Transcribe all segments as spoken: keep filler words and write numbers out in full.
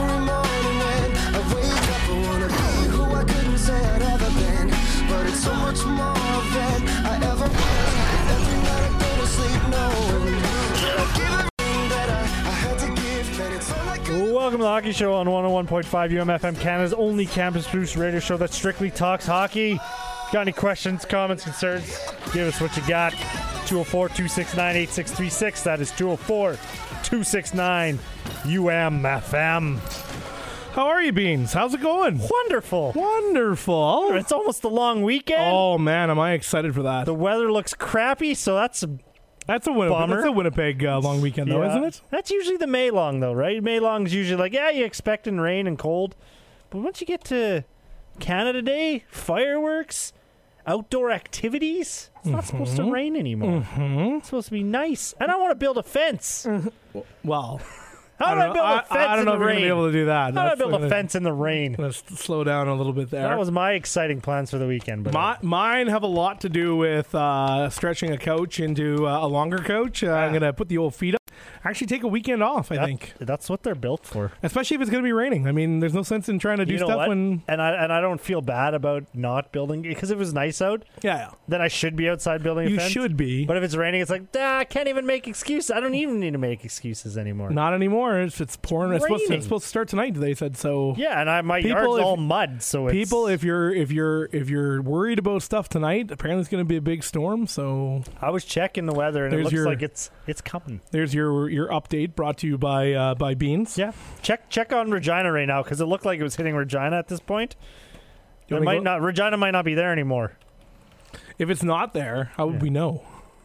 every morning when I wake up. I wanna be who I couldn't say I'd ever been, but it's so much more than I ever was. Every night I go to sleep knowing that I give everything that I, I had to give, and it's all I could. Welcome to the Hockey Show on one oh one point five U M F M, Canada's only campus-produced radio show that strictly talks hockey. Got any questions, comments, concerns? Give us what you got. two oh four, two six nine, eight six three six. That is two oh four, two six nine, U M F M. How are you, Beans? How's it going? Wonderful. Wonderful. It's almost the long weekend. Oh, man, am I excited for that. The weather looks crappy, so that's a That's a Winnipeg, bummer. that's a Winnipeg uh, long weekend, though, Yeah. isn't it? That's usually the May long, though, right? May long's usually like, yeah, you expecting rain and cold. But once you get to Canada Day, fireworks, outdoor activities, it's not supposed to rain anymore. Mm-hmm. It's supposed to be nice. And I want to build a fence. Well, How do I, don't build know. a fence I, I don't in know the if you're going rain? to be able to do that. How do I That's build a gonna- fence in the rain? Let's slow down a little bit there. That was my exciting plans for the weekend. But My, mine have a lot to do with uh, stretching a couch into uh, a longer couch. Uh, I'm going to put the old feet up. Actually take a weekend off, I that- think. that's what they're built for. Especially if it's going to be raining. I mean, there's no sense in trying to do You know stuff what? when... And I and I don't feel bad about not building because if it was nice out, Yeah, yeah. then I should be outside building a You fence. should be. But if it's raining, it's like, ah, I can't even make excuses. I don't even need to make excuses anymore. Not anymore. It's, it's pouring. It's supposed, to, Raining. it's supposed to start tonight, they said. So Yeah, and I, my People, yard's if- all mud, so it's... people, if you're if you're if you're worried about stuff tonight, apparently it's going to be a big storm. So I was checking the weather, and There's it looks your- like it's it's coming. there's your your update brought to you by uh, by Beans. Yeah, check check on Regina right now because it looked like it was hitting Regina at this point. You It wanna might go- not. Regina might not be there anymore. If it's not there, how would Yeah. we know?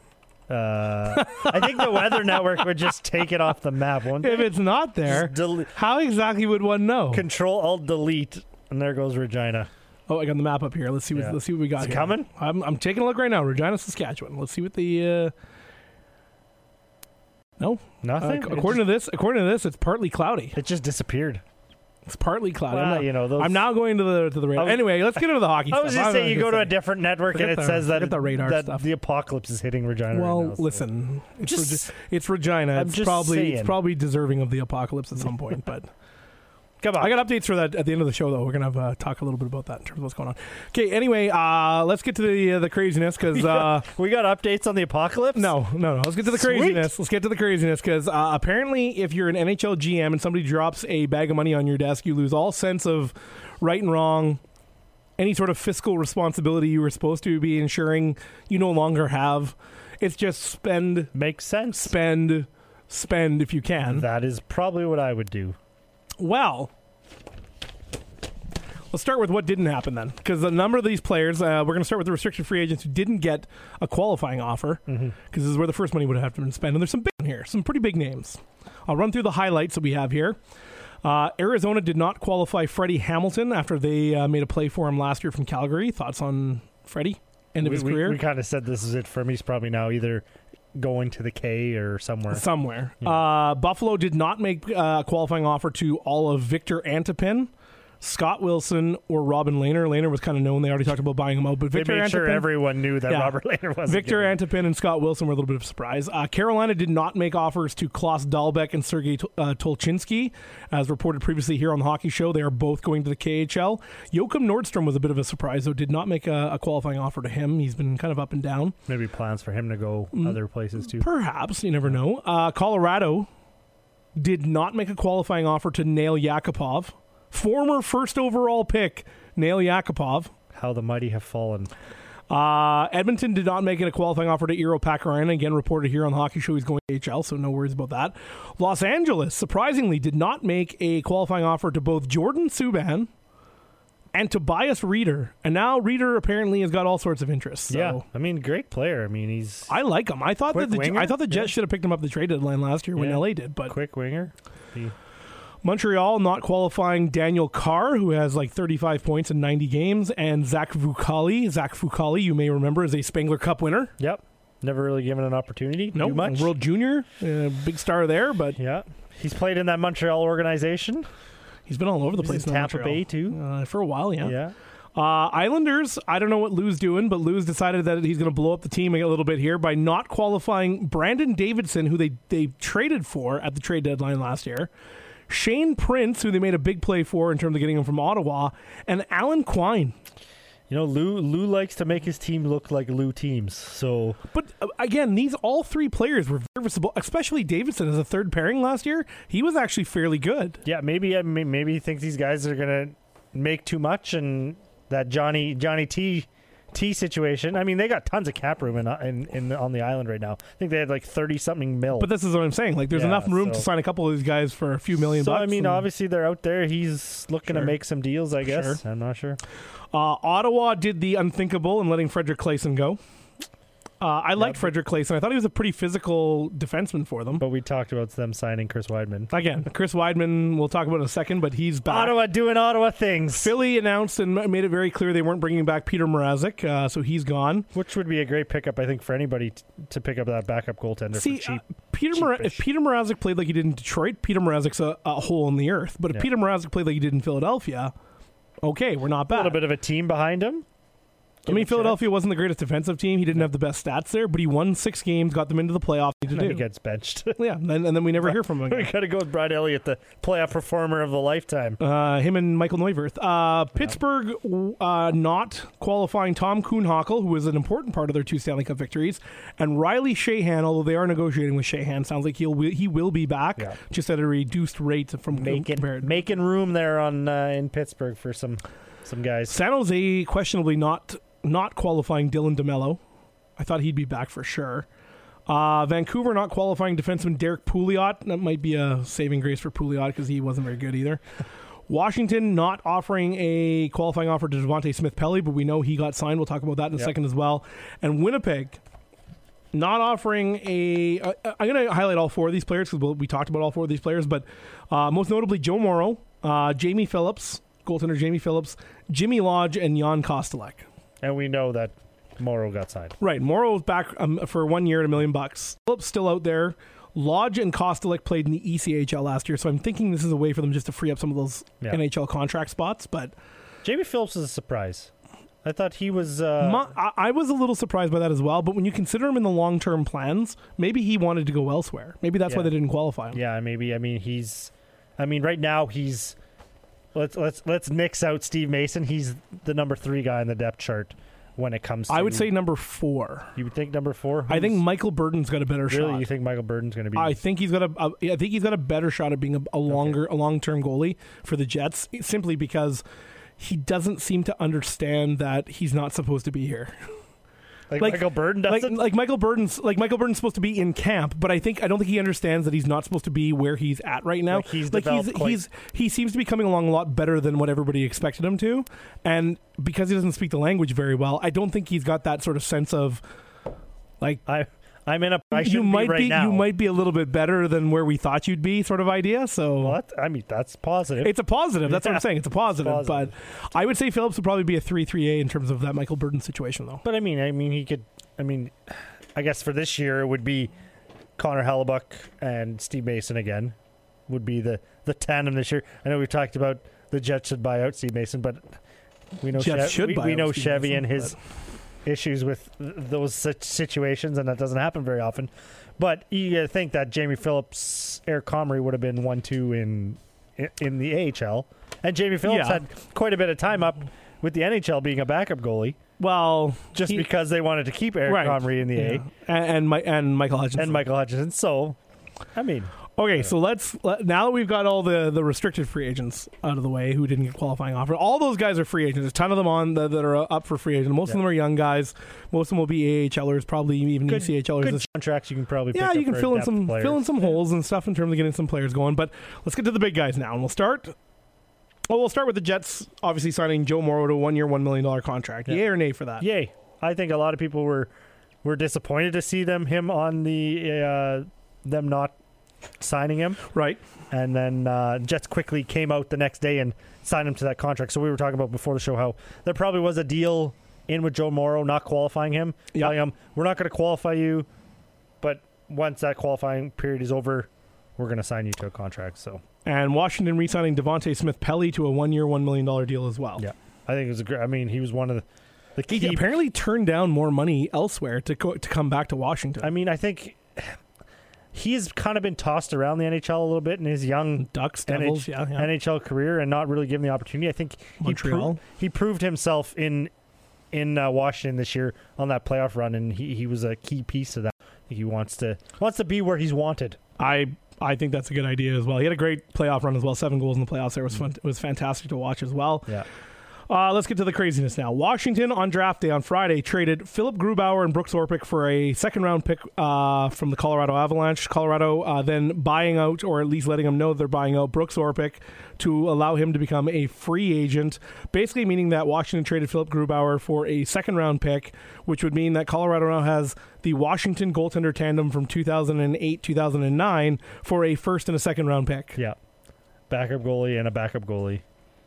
Uh, I think the Weather Network would just take it off the map. Won't If they? it's not there, Just delete, how exactly would one know? Control Alt Delete, and there goes Regina. Oh, I got the map up here. Let's see what Yeah. let's see what we got. Is it here. coming? I'm I'm taking a look right now. Regina, Saskatchewan. Let's see what the. Uh... No, Nothing. Uh, according to this, according to this, it's partly cloudy. it just disappeared. It's partly cloudy. I'm, Well, not- you know, those- I'm now going to the to the radar. I was- Anyway, let's get into the hockey. I was stuff. just I'm saying, you gonna go to a say- different network Forget and it the- says that, forget the radar that stuff. the apocalypse is hitting Regina. Well, right now, so- listen, it's, Just- Regi- it's Regina. I'm It's just probably saying. it's probably deserving of the apocalypse at some point. But Come on. I got updates for that at the end of the show, though. We're gonna have, uh, talk a little bit about that in terms of what's going on. Okay. Anyway, uh, let's get to the uh, the craziness because. Uh, we got updates on the apocalypse? No, no, no. Let's get to the Sweet. craziness. Let's get to the craziness because uh, apparently, if you're an N H L G M and somebody drops a bag of money on your desk, you lose all sense of right and wrong. Any sort of fiscal responsibility you were supposed to be ensuring, you no longer have. It's just spend, Makes sense. spend, spend if you can. That is probably what I would do. Well, let's start with what didn't happen then, because a number of these players, uh, we're going to start with the restricted free agents who didn't get a qualifying offer, because Mm-hmm. this is where the first money would have to been spent. And there's some big in here, some pretty big names. I'll run through the highlights that we have here. Uh, Arizona did not qualify Freddie Hamilton after they uh, made a play for him last year from Calgary. Thoughts on Freddie? End of we, his we, career? We kind of said this is it for him. He's probably now either going to the K or somewhere. Somewhere. Uh, Buffalo did not make uh, a qualifying offer to all of Victor Antipin, Scott Wilson, or Robin Lehner. Lehner was kind of known. They already talked about buying him out. But They Victor made sure Antipin, everyone knew that Yeah. Robert Lehner wasn't Victor getting it. Antipin and Scott Wilson were a little bit of a surprise. Uh, Carolina did not make offers to Klaus Dahlbeck and Sergei Tol- uh, Tolchinsky. As reported previously here on the Hockey Show, they are both going to the K H L. Joachim Nordstrom was a bit of a surprise, though. Did not make a, a qualifying offer to him. He's been kind of up and down. Maybe plans for him to go Mm. other places too. Perhaps. You never know. Uh, Colorado did not make a qualifying offer to Nail Yakupov. Former first overall pick, Nail Yakupov. How the mighty have fallen. Uh, Edmonton did not make it a qualifying offer to Eero Pakarinen. Again, reported here on the Hockey Show he's going to H L, so no worries about that. Los Angeles, surprisingly, did not make a qualifying offer to both Jordan Subban and Tobias Reeder. And now Reeder apparently has got all sorts of interests. So Yeah, I mean, great player. I mean, he's I like him. I thought Quick that the winger? I thought the Jets Yeah. should have picked him up at the trade deadline last year when Yeah. L A did, but quick winger. He- Montreal not qualifying Daniel Carr, who has like thirty-five points in ninety games, and Zach Fucale. Zach Fucale, you may remember, is a Spengler Cup winner. Yep. Never really given an opportunity. No, Too much. World Junior, uh, big star there, but Yeah. He's played in that Montreal organization. he's been all over the He's place in now, Tampa Montreal. Bay, too. Uh, for a while, yeah. Yeah. Uh, Islanders, I don't know what Lou's doing, but Lou's decided that he's going to blow up the team a little bit here by not qualifying Brandon Davidson, who they, they traded for at the trade deadline last year. Shane Prince, who they made a big play for in terms of getting him from Ottawa, and Alan Quine. You know, Lou Lou likes to make his team look like Lou teams. So, but uh, again, these all three players were serviceable, especially Davidson as a third pairing last year. He was actually fairly good. Yeah, maybe I mean, maybe he thinks these guys are gonna make too much, and that Johnny Johnny T T situation. I mean, they got tons of cap room in, in, in on the island right now. I think they had like thirty something mil. But this is what I'm saying. Like, there's Yeah, enough room so- to sign a couple of these guys for a few million so bucks. I mean, and- obviously they're out there. He's looking Sure. to make some deals. I guess Sure. I'm not sure. Uh, Ottawa did the unthinkable in letting Frederick Clayson go. Uh, I liked Yep. Frederick Clayson. I thought he was a pretty physical defenseman for them. But we talked about them signing Chris Weidman. Again, Chris Weidman, we'll talk about in a second, but he's back. Ottawa doing Ottawa things, Philly announced and ma- made it very clear they weren't bringing back Peter Mrazek, uh, so he's gone. which would be a great pickup, I think, for anybody t- to pick up that backup goaltender See, for cheap. uh, Peter Mra- cheapish. if Peter Mrazek played like he did in Detroit, Peter Mrazek's a, a hole in the earth. But if Yeah. Peter Mrazek played like he did in Philadelphia, okay, we're not A bad. little bit of a team behind him. I mean, Philadelphia wasn't the greatest defensive team. He didn't have the best stats there, but he won six games, got them into the playoffs. And To then he do. gets benched. Yeah, and, and then we never hear from him we again. got to go with Brad Elliott, the playoff performer of the lifetime. Uh, him and Michael Neuwirth. Uh, Pittsburgh uh, not qualifying Tom Kuhnhackl, who was an important part of their two Stanley Cup victories, and Riley Shahan, although they are negotiating with Shahan, sounds like he'll he will be back, Yeah. just at a reduced rate from Making compared. making room there on uh, in Pittsburgh for some some guys. San Jose questionably not not qualifying Dylan DeMello. I thought he'd be back for sure. Uh, Vancouver not qualifying defenseman Derek Pouliot. That might be a saving grace for Pouliot because he wasn't very good either. Washington not offering a qualifying offer to Devontae Smith-Pelly, but we know he got signed. We'll talk about that in a Yep. second as well. And Winnipeg not offering a... Uh, I'm going to highlight all four of these players because we talked about all four of these players, but uh, most notably Joe Morrow, uh, Jamie Phillips, goaltender Jamie Phillips, Jimmy Lodge, and Jan Kostelek. And we know that Morrow got signed. Right, Morrow's back um, for one year at a million bucks. Phillips still out there. Lodge and Kostelek played in the E C H L last year, so I'm thinking this is a way for them just to free up some of those Yeah. N H L contract spots. But Jamie Phillips is a surprise. I thought he was. Uh, my, I, I was a little surprised by that as well. But when you consider him in the long-term plans, maybe he wanted to go elsewhere. Maybe that's why Yeah. they didn't qualify him. yeah, maybe. I mean, he's. I mean, right now he's. Let's let's let's nix out Steve Mason. He's the number three guy in the depth chart when it comes to. I would say number four. You would think number four. I think Who's- Michael Burden's got a better Really, shot. you think Michael Burden's going to be? I think he's got a, a. I think he's got a better shot at being a, a longer, a long-term goalie for the Jets, simply because he doesn't seem to understand that he's not supposed to be here. like, like- Michael Burden Like, doesn't. like Michael Burden's, like Michael Burden's supposed to be in camp, but I think I don't think he understands that he's not supposed to be where he's at right now. Like, he's like he's, developed quite- he's he seems to be coming along a lot better than what everybody expected him to, and because he doesn't speak the language very well, I don't think he's got that sort of sense of like. I I'm in a. I you shouldn't might be right be now. you might be a little bit better than where we thought you'd be, sort of idea. So What? I mean, that's positive. it's a positive. That's what Yeah. I'm saying. It's a positive, Positive. But I would say Phillips would probably be a three three A in terms of that Michael Burden situation, though. But I mean, I mean, he could. I mean, I guess for this year it would be Connor Hellebuck and Steve Mason again. Would be the the tandem this year. I know we talked about the Jets should buy out Steve Mason, but we know Jets Chev- should we, buy we out know Steve Chevy Mason, and his issues with th- those such situations, and that doesn't happen very often. But you gotta think that Jamie Phillips, Eric Comrie would have been one two in in the A H L, and Jamie Phillips Yeah. had quite a bit of time up with the N H L being a backup goalie. Well, Just he- because they wanted to keep Eric Right. Comrie in the yeah. and and, Mi- and Michael A Hutchinson and Michael Hutchinson. So, I mean, Okay, so let's let, now that we've got all the, the restricted free agents out of the way who didn't get qualifying offer, all those guys are free agents. There's a ton of them on the, that are up for free agent. Most of Yeah. them are young guys. Most of them will be AHLers, probably even good, ECHLers. good This- contracts you can probably pick yeah, up you can for fill in depth some players. fill in some holes and stuff in terms of getting some players going. But let's get to the big guys now, and we'll start. Well, we'll start with the Jets, obviously signing Joe Morrow to a one-year, one million dollar contract. Yeah. Yay or nay for that? Yay! I think a lot of people were were disappointed to see them him on the uh, them not signing him, Right. and then uh, Jets quickly came out the next day and signed him to that contract. So we were talking about before the show how there probably was a deal in with Joe Morrow not qualifying him, Yeah. telling him we're not going to qualify you, but once that qualifying period is over, we're going to sign you to a contract. So And Washington re-signing Devontae Smith-Pelly to a one-year, one million dollar deal as well. yeah, I think it was a great. I mean, he was one of the the key. He apparently turned down more money elsewhere to go, to come back to Washington. I mean, I think he's kind of been tossed around the N H L a little bit in his young Ducks, N H- Devils, yeah, yeah. N H L career and not really given the opportunity. I think he, Montreal. pro- he proved himself in in uh, Washington this year on that playoff run, and he, he was a key piece of that. I think he wants to wants to be where he's wanted. I I think that's a good idea as well. He had a great playoff run as well. Seven goals in the playoffs there was fun. It was fantastic to watch as well. Yeah. Uh, let's get to the craziness now. Washington on draft day on Friday traded Philip Grubauer and Brooks Orpik for a second round pick uh, from the Colorado Avalanche. Colorado uh, then buying out, or at least letting them know they're buying out Brooks Orpik to allow him to become a free agent. Basically meaning that Washington traded Philip Grubauer for a second round pick, which would mean that Colorado now has the Washington goaltender tandem from two thousand eight, two thousand nine for a first and a second round pick. Yeah. Backup goalie and a backup goalie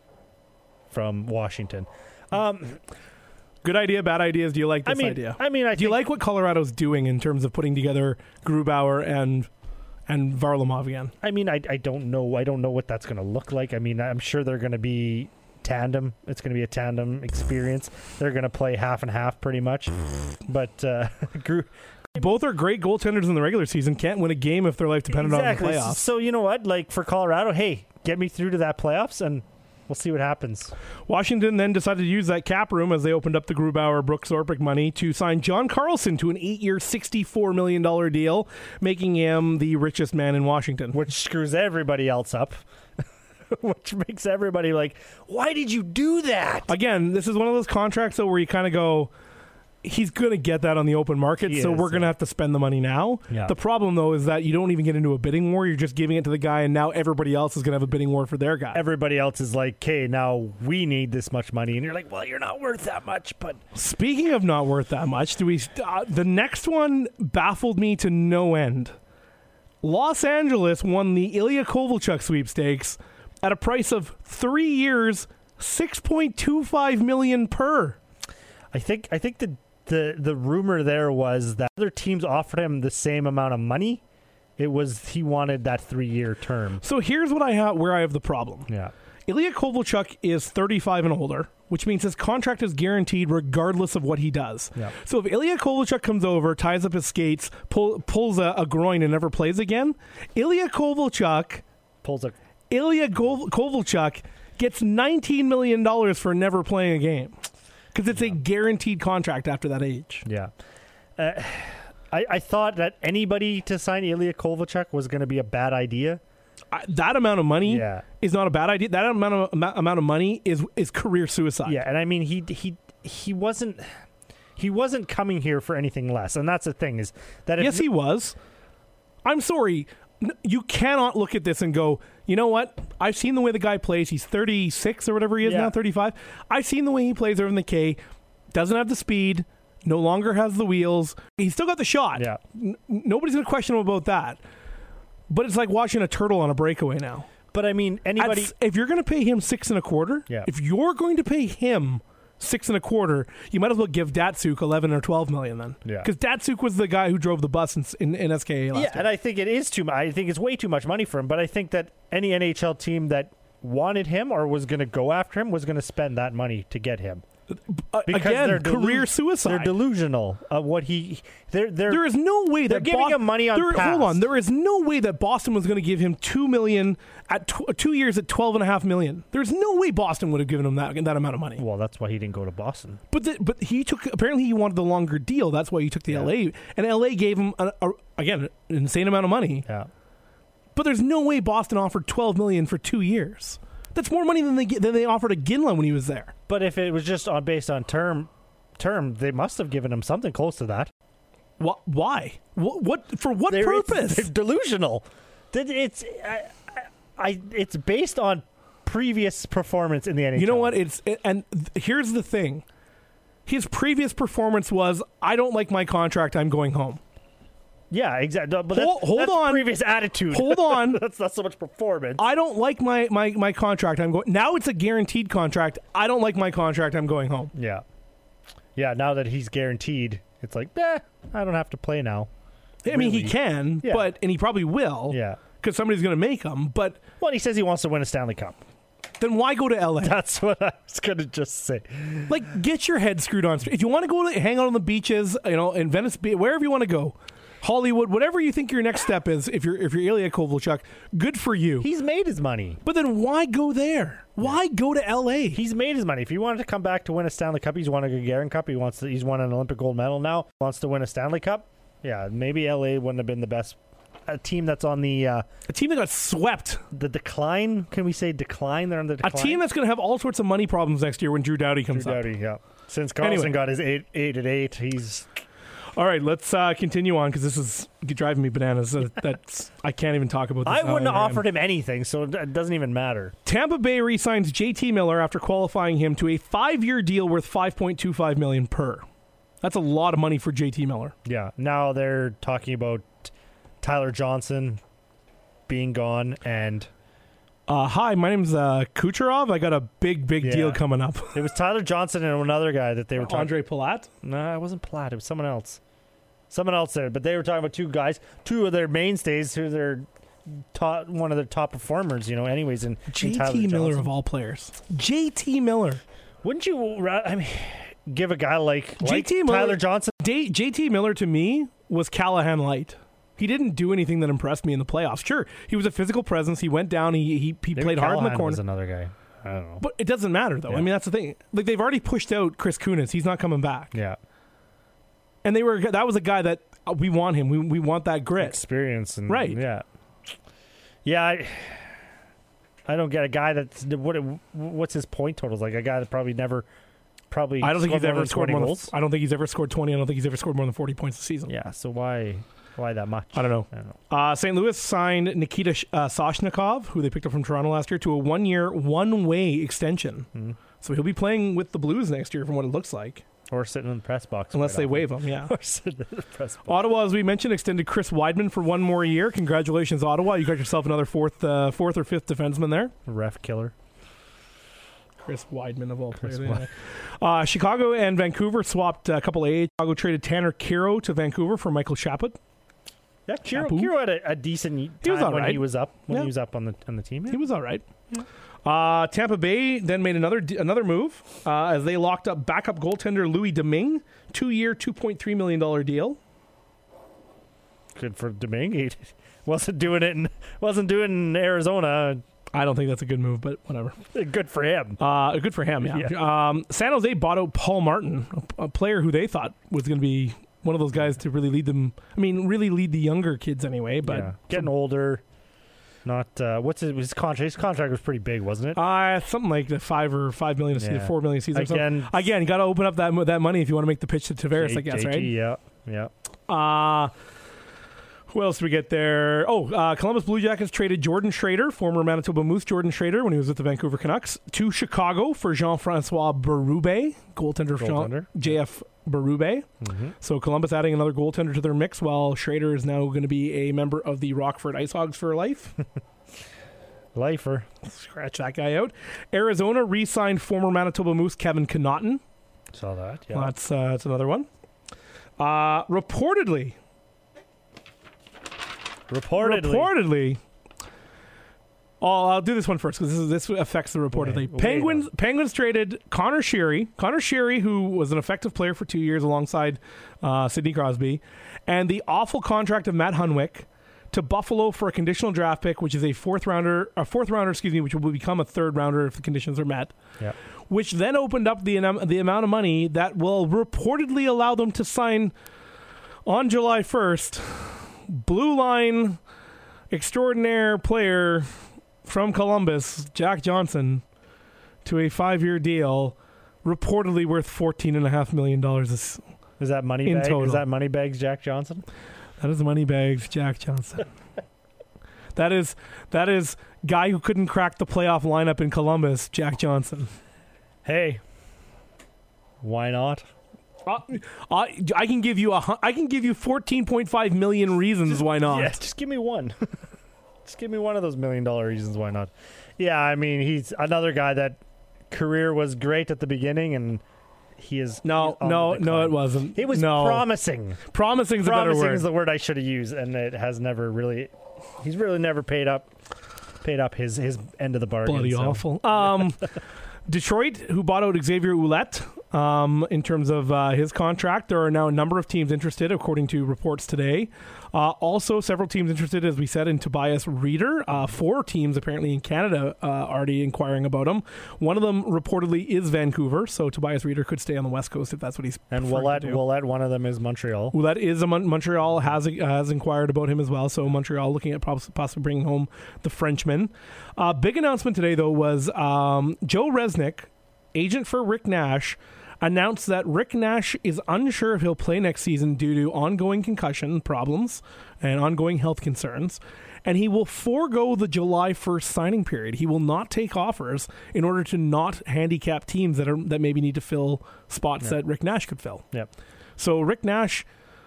from Washington. Um, Good idea, bad ideas. Do you like this I mean, idea? I mean, I Do you think- like what Colorado's doing in terms of putting together Grubauer and and Varlamov again? I mean, I, I don't know. I don't know what that's going to look like. I mean, I'm sure they're going to be tandem. It's going to be a tandem experience. They're going to play half and half pretty much. But uh, Gru- Both are great goaltenders in the regular season. Can't win a game if their life depended exactly. on the playoffs. So you know what? Like for Colorado, hey, get me through to that playoffs, and we'll see what happens. Washington then decided to use that cap room as they opened up the Grubauer Brooks Orpik money to sign John Carlson to an eight-year, sixty-four million dollars deal, making him the richest man in Washington. Which screws everybody else up. Which makes everybody like, why did you do that? Again, this is one of those contracts though where you kind of go, he's going to get that on the open market, He so is, we're going to yeah. have to spend the money now. Yeah. The problem, though, is that you don't even get into a bidding war. You're just giving it to the guy, and now everybody else is going to have a bidding war for their guy. Everybody else is like, okay, now we need this much money. And you're like, well, you're not worth that much. But Speaking of not worth that much, do we? Uh, the next one baffled me to no end. Los Angeles won the Ilya Kovalchuk sweepstakes at a price of three years, six point two five million per. I think I think the, the, the rumor there was that other teams offered him the same amount of money. It was he wanted that three-year term. So here's what I have, where I have the problem. Yeah. Ilya Kovalchuk is thirty-five and older, which means his contract is guaranteed regardless of what he does. Yeah. So if Ilya Kovalchuk comes over, ties up his skates, pull, pulls a, a groin and never plays again, Ilya Kovalchuk, Pulls a Ilya Kov- Kovalchuk gets nineteen million dollars for never playing a game. Because it's a guaranteed contract after that age. Yeah. Uh, I, I thought that anybody to sign Ilya Kovalchuk was going to be a bad idea. I, that amount of money Yeah. is not a bad idea. That amount of amou- amount of money is is career suicide. Yeah, and I mean he he he wasn't he wasn't coming here for anything less, and that's the thing is that if Yes, he was. I'm sorry. N- You cannot look at this and go, you know what? I've seen the way the guy plays. He's thirty-six or whatever he is Yeah. now, thirty-five. I've seen the way he plays over in the K. Doesn't have the speed. No longer has the wheels. He's still got the shot. Yeah. N- nobody's going to question him about that. But it's like watching a turtle on a breakaway now. But I mean anybody At- if you're going to pay him six and a quarter, Yeah. if you're going to pay him six and a quarter, you might as well give Datsuk eleven or twelve million then. Yeah. Because Datsuk was the guy who drove the bus in, in, in S K A last Yeah, year. and I think it is too much. I think it's way too much money for him, but I think that any N H L team that wanted him or was going to go after him was going to spend that money to get him. Uh, Because again, they're career delu- suicide. They're delusional of what he they're they're There is no way They're that giving him money on there, past. Hold on, there is no way that Boston was going to give him two million at tw- two years at twelve and a half million. There's no way Boston would have given him that that amount of money. well, that's why he didn't go to Boston. But the, but he took apparently he wanted the longer deal. That's why he took the Yeah. L A and L A gave him a, a, again an insane amount of money. Yeah. But there's no way Boston offered twelve million for two years. That's more money than they than they offered a Ginla when he was there. But if it was just on based on term term, they must have given him something close to that. Wh- Why? What, what for? What They're, purpose? It's, they're delusional. That It's I, I, I it's based on previous performance in the N H L. You know what? It's it, and th- here's the thing. His previous performance was, I don't like my contract. I'm going home. Yeah, exactly. But Hold- that's, hold that's on. previous attitude. Hold on. That's not so much performance. I don't like my, my, my contract. I'm going. Now it's a guaranteed contract. I don't like my contract. I'm going home. Yeah. Yeah, now that he's guaranteed, it's like, eh, I don't have to play now. I mean, he Really? can, Yeah. but and he probably will. Yeah. Because somebody's going to make him. But Well, he says he wants to win a Stanley Cup. then why go to L A? That's what I was going to just say. Like, get your head screwed on. If you want to go to hang out on the beaches, you know, in Venice, Be- wherever you want to go, Hollywood, whatever you think your next step is, if you're if you're Ilya Kovalchuk, good for you. He's made his money. But then why go there? Why go to L A? He's made his money. If he wanted to come back to win a Stanley Cup, he's won a Gagarin Cup. He wants to, he's won an Olympic gold medal now. He wants to win a Stanley Cup. Yeah, maybe L A wouldn't have been the best. A team that's on the uh, a team that got swept. The decline. Can we say decline? They're on the decline. A team that's going to have all sorts of money problems next year when Drew Doughty comes Drew up. Doughty, yeah. Since Carlson Anyway. got his eight eight at eight, he's. All right, let's uh, continue on because this is driving me bananas. Uh, That's I can't even talk about this. I now. wouldn't have I am. offered him anything, so it doesn't even matter. Tampa Bay re-signs J T Miller after qualifying him to a five-year deal worth five point two five million dollars per. That's a lot of money for J T Miller. Yeah. Now they're talking about Tyler Johnson being gone, and Uh, hi, my name's uh, Kucherov. I got a big, big Yeah. deal coming up. it was Tyler Johnson and another guy that they were talking. Andre Palat? No, it wasn't Platt. It was someone else. Someone else there, but they were talking about two guys, two of their mainstays, who they're top, one of their top performers. You know, anyways, in, in J Tyler T Miller Johnson. of all players. J T Miller. Wouldn't you? ra- I mean, give a guy like, like J T Miller- Tyler Johnson. D- J T Miller to me was Callahan light. He didn't do anything that impressed me in the playoffs. Sure, he was a physical presence. He went down. He he, he Maybe played hard in the Callahan corner. was another guy. I don't know. But it doesn't matter, though. Yeah. I mean, that's the thing. Like, they've already pushed out Chris Kunitz. He's not coming back. Yeah, And they were that was a guy that uh, we want him. We we want that grit. experience and Right. Yeah, yeah. I, I don't get a guy that's what. What's his point totals? Like a guy that probably never, probably. I don't think scored he's more ever than scored twenty more than, goals. I don't think he's ever scored twenty. I don't think he's ever scored more than forty points a season. Yeah. So why, why that much? I don't know. I don't know. Uh, Saint Louis signed Nikita Sh- uh, Soshnikov, who they picked up from Toronto last year, to a one-year, one-way extension. Hmm. So he'll be playing with the Blues next year, from what it looks like, Or sitting in the press box, unless quite they often. waive him. Yeah. Or sitting in the press box. Ottawa, as we mentioned, extended Chris Weidman for one more year. Congratulations, Ottawa! You got yourself another fourth, uh, fourth or fifth defenseman there. Ref killer. Chris Weidman of all Chris players. Anyway. Uh, Chicago and Vancouver swapped a couple of A. Chicago traded Tanner Kiro to Vancouver for Michael Chaput. Yeah, Kiro, Chapu. Kiro had a, a decent time He was all when right. he was up. When Yeah. he was up on the on the team. Yeah. He was all right. Uh, Tampa Bay then made another another move uh, as they locked up backup goaltender Louis Domingue, two-year, two point three million dollars deal. Good for Domingue. He wasn't doing it in wasn't doing it in Arizona. I don't think that's a good move, but whatever. Good for him. Uh, good for him, yeah. Um, San Jose bought out Paul Martin, a, a player who they thought was going to be one of those guys to really lead them. I mean, really lead the younger kids anyway. But yeah. Getting older. Not uh, what's his, his contract? His contract was pretty big, wasn't it? Uh, something like the five or five million, a season, Yeah. four million a season. or something. Again, Again, you got to open up that mo- that money if you want to make the pitch to Tavares, J- I guess, J T, right? Yeah, yeah. Uh, who else do we get there? Oh, uh, Columbus Blue Jackets traded Jordan Schrader, former Manitoba Moose Jordan Schrader, when he was with the Vancouver Canucks, to Chicago for Jean-Francois Berube, goaltender, for Jean- Goaltender. J F Berube. Mm-hmm. So Columbus adding another goaltender to their mix, while Schrader is now going to be a member of the Rockford Ice Hogs for life. Lifer. Scratch that guy out. Arizona re-signed former Manitoba Moose Kevin Connaughton. Saw that. Yeah. Well, that's uh, that's another one. Uh, reportedly, Reportedly. reportedly. Oh, I'll do this one first because this is, this affects the reportedly. Wait, wait Penguins on. Penguins traded Connor Sheary. Connor Sheary, who was an effective player for two years alongside uh, Sidney Crosby, and the awful contract of Matt Hunwick to Buffalo for a conditional draft pick, which is a fourth rounder, a fourth rounder, excuse me, which will become a third rounder if the conditions are met. Yeah. Which then opened up the the amount of money that will reportedly allow them to sign on July first. Blue line extraordinaire player from Columbus, Jack Johnson, to a five-year deal, reportedly worth fourteen and a half million dollars. Is that money In bag? total. Is that money bags Jack Johnson? That is Moneybags Jack Johnson. that is that is guy who couldn't crack the playoff lineup in Columbus, Jack Johnson. Hey. Why not? Uh, I, I can give you a hu- I can give you fourteen point five million reasons why not. Yeah, just give me one. Just give me one of those million dollar reasons why not. Yeah, I mean, he's another guy that career was great at the beginning and he is No, he's on no, the no, decline. it wasn't. It was no. promising. Promising's a better Promising word. is the word I should have used, and it has never really. He's really never paid up, paid up his, his end of the bargain. Bloody so. awful. Um, Detroit, who bought out Xavier Ouellette, um, in terms of uh, his contract. There are now a number of teams interested, according to reports today. Uh, also, several teams interested, as we said, in Tobias Rieder. Uh, four teams apparently in Canada uh, already inquiring about him. One of them reportedly is Vancouver, so Tobias Rieder could stay on the West Coast if that's what he's And preferring Willette, to do. Willette, one of them is Montreal. Well, that is a Mon- Montreal has uh, has inquired about him as well. So Montreal looking at poss- possibly bringing home the Frenchman. Uh, big announcement today, though, was um, Joe Resnick, agent for Rick Nash, announced that Rick Nash is unsure if he'll play next season due to ongoing concussion problems and ongoing health concerns. And he will forego the July first signing period. He will not take offers in order to not handicap teams that are that maybe need to fill spots Yeah. that Rick Nash could fill. Yep. So Rick Nash,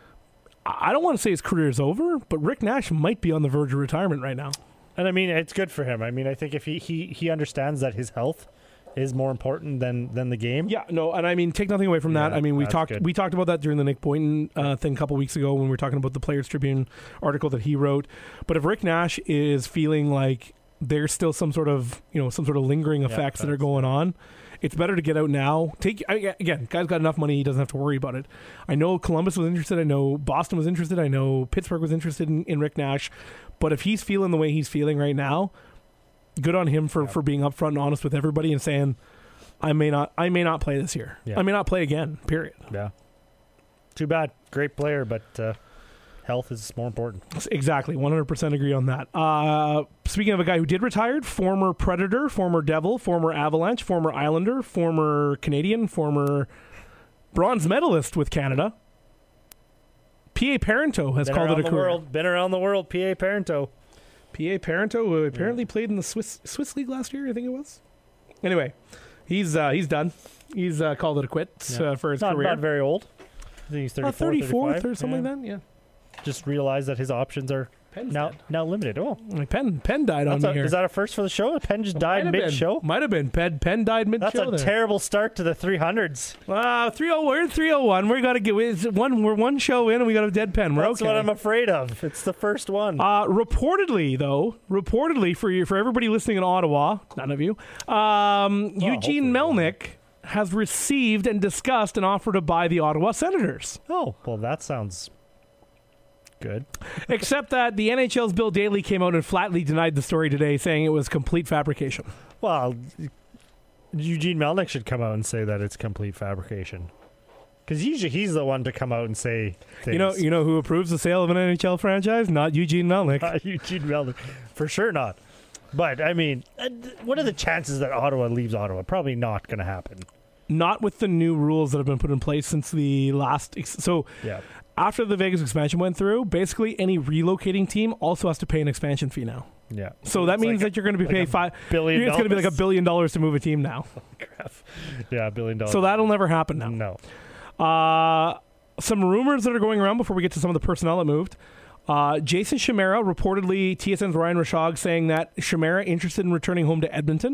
I don't want to say his career is over, but Rick Nash might be on the verge of retirement right now. And I mean, it's good for him. I mean, I think if he, he, he understands that his health is more important than, than the game. Yeah, no, and I mean, take nothing away from that. Yeah, I mean, we that's talked good. we talked about that during the Nick Boynton uh, thing a couple weeks ago when we were talking about the Players Tribune article that he wrote. But if Rick Nash is feeling like there's still some sort of you know some sort of lingering effects that are effects, going on, it's better to get out now. Take I, again, guy's got enough money; he doesn't have to worry about it. I know Columbus was interested. I know Boston was interested. I know Pittsburgh was interested in, in Rick Nash. But if he's feeling the way he's feeling right now, good on him for, Yeah. for being upfront and honest with everybody and saying, I may not I may not play this year. Yeah. I may not play again, period. Yeah. Too bad. Great player, but uh, health is more important. Exactly, one hundred percent agree on that. Uh, speaking of a guy who did retire, former Predator, former Devil, former Avalanche, former Islander, former Canadian, former bronze medalist with Canada, P A Parento has Been called around it a the career. world. Been around the world. P A Parento. P A Parento, who apparently played in the Swiss Swiss League last year, I think it was. Anyway, he's uh, he's done. He's uh, called it a quit Yeah. uh, for his Not, career. not very old. I think he's Uh, thirty-four, thirty-fourth thirty-five. or something Yeah. like that. Yeah. Just realized that his options are Penn's now dead. now limited. Oh, Like Penn Penn died on that's me a, here. is that a first for the show? Penn just Might died have been. mid-show? Might have been. Penn Penn died mid That's show. a terrible start to the three hundreds. Uh, three oh, we're three oh one. We got to get it's one. We're one show in, and we got a dead pen. We're That's okay. what I'm afraid of. It's the first one. uh, reportedly, though, reportedly for you, for everybody listening in Ottawa, none of you, um, Eugene hopefully Melnick has received and discussed an offer to buy the Ottawa Senators. oh, well, that sounds good. Except that the N H L's Bill Daley came out and flatly denied the story today, saying it was complete fabrication. Well, Eugene Melnick should come out and say that it's complete fabrication. Because usually he's the one to come out and say things. You know, you know who approves the sale of an N H L franchise? Not Eugene Melnick. Not Eugene Melnick. For sure not. But, I mean, uh, what are the chances that Ottawa leaves Ottawa? Probably not going to happen. Not with the new rules that have been put in place since the last. Ex- so Yeah. after the Vegas expansion went through, basically any relocating team also has to pay an expansion fee now. Yeah. So that It's means like that you're going to be like paying a five billion It's going to be like a dollars? billion dollars to move a team now. Crap. Yeah, a billion dollars. So that'll never happen now. No. Uh, some rumors that are going around before we get to some of the personnel that moved. Uh, Jason Chimera, reportedly T S N's Ryan Rashog saying that Chimera interested in returning home to Edmonton.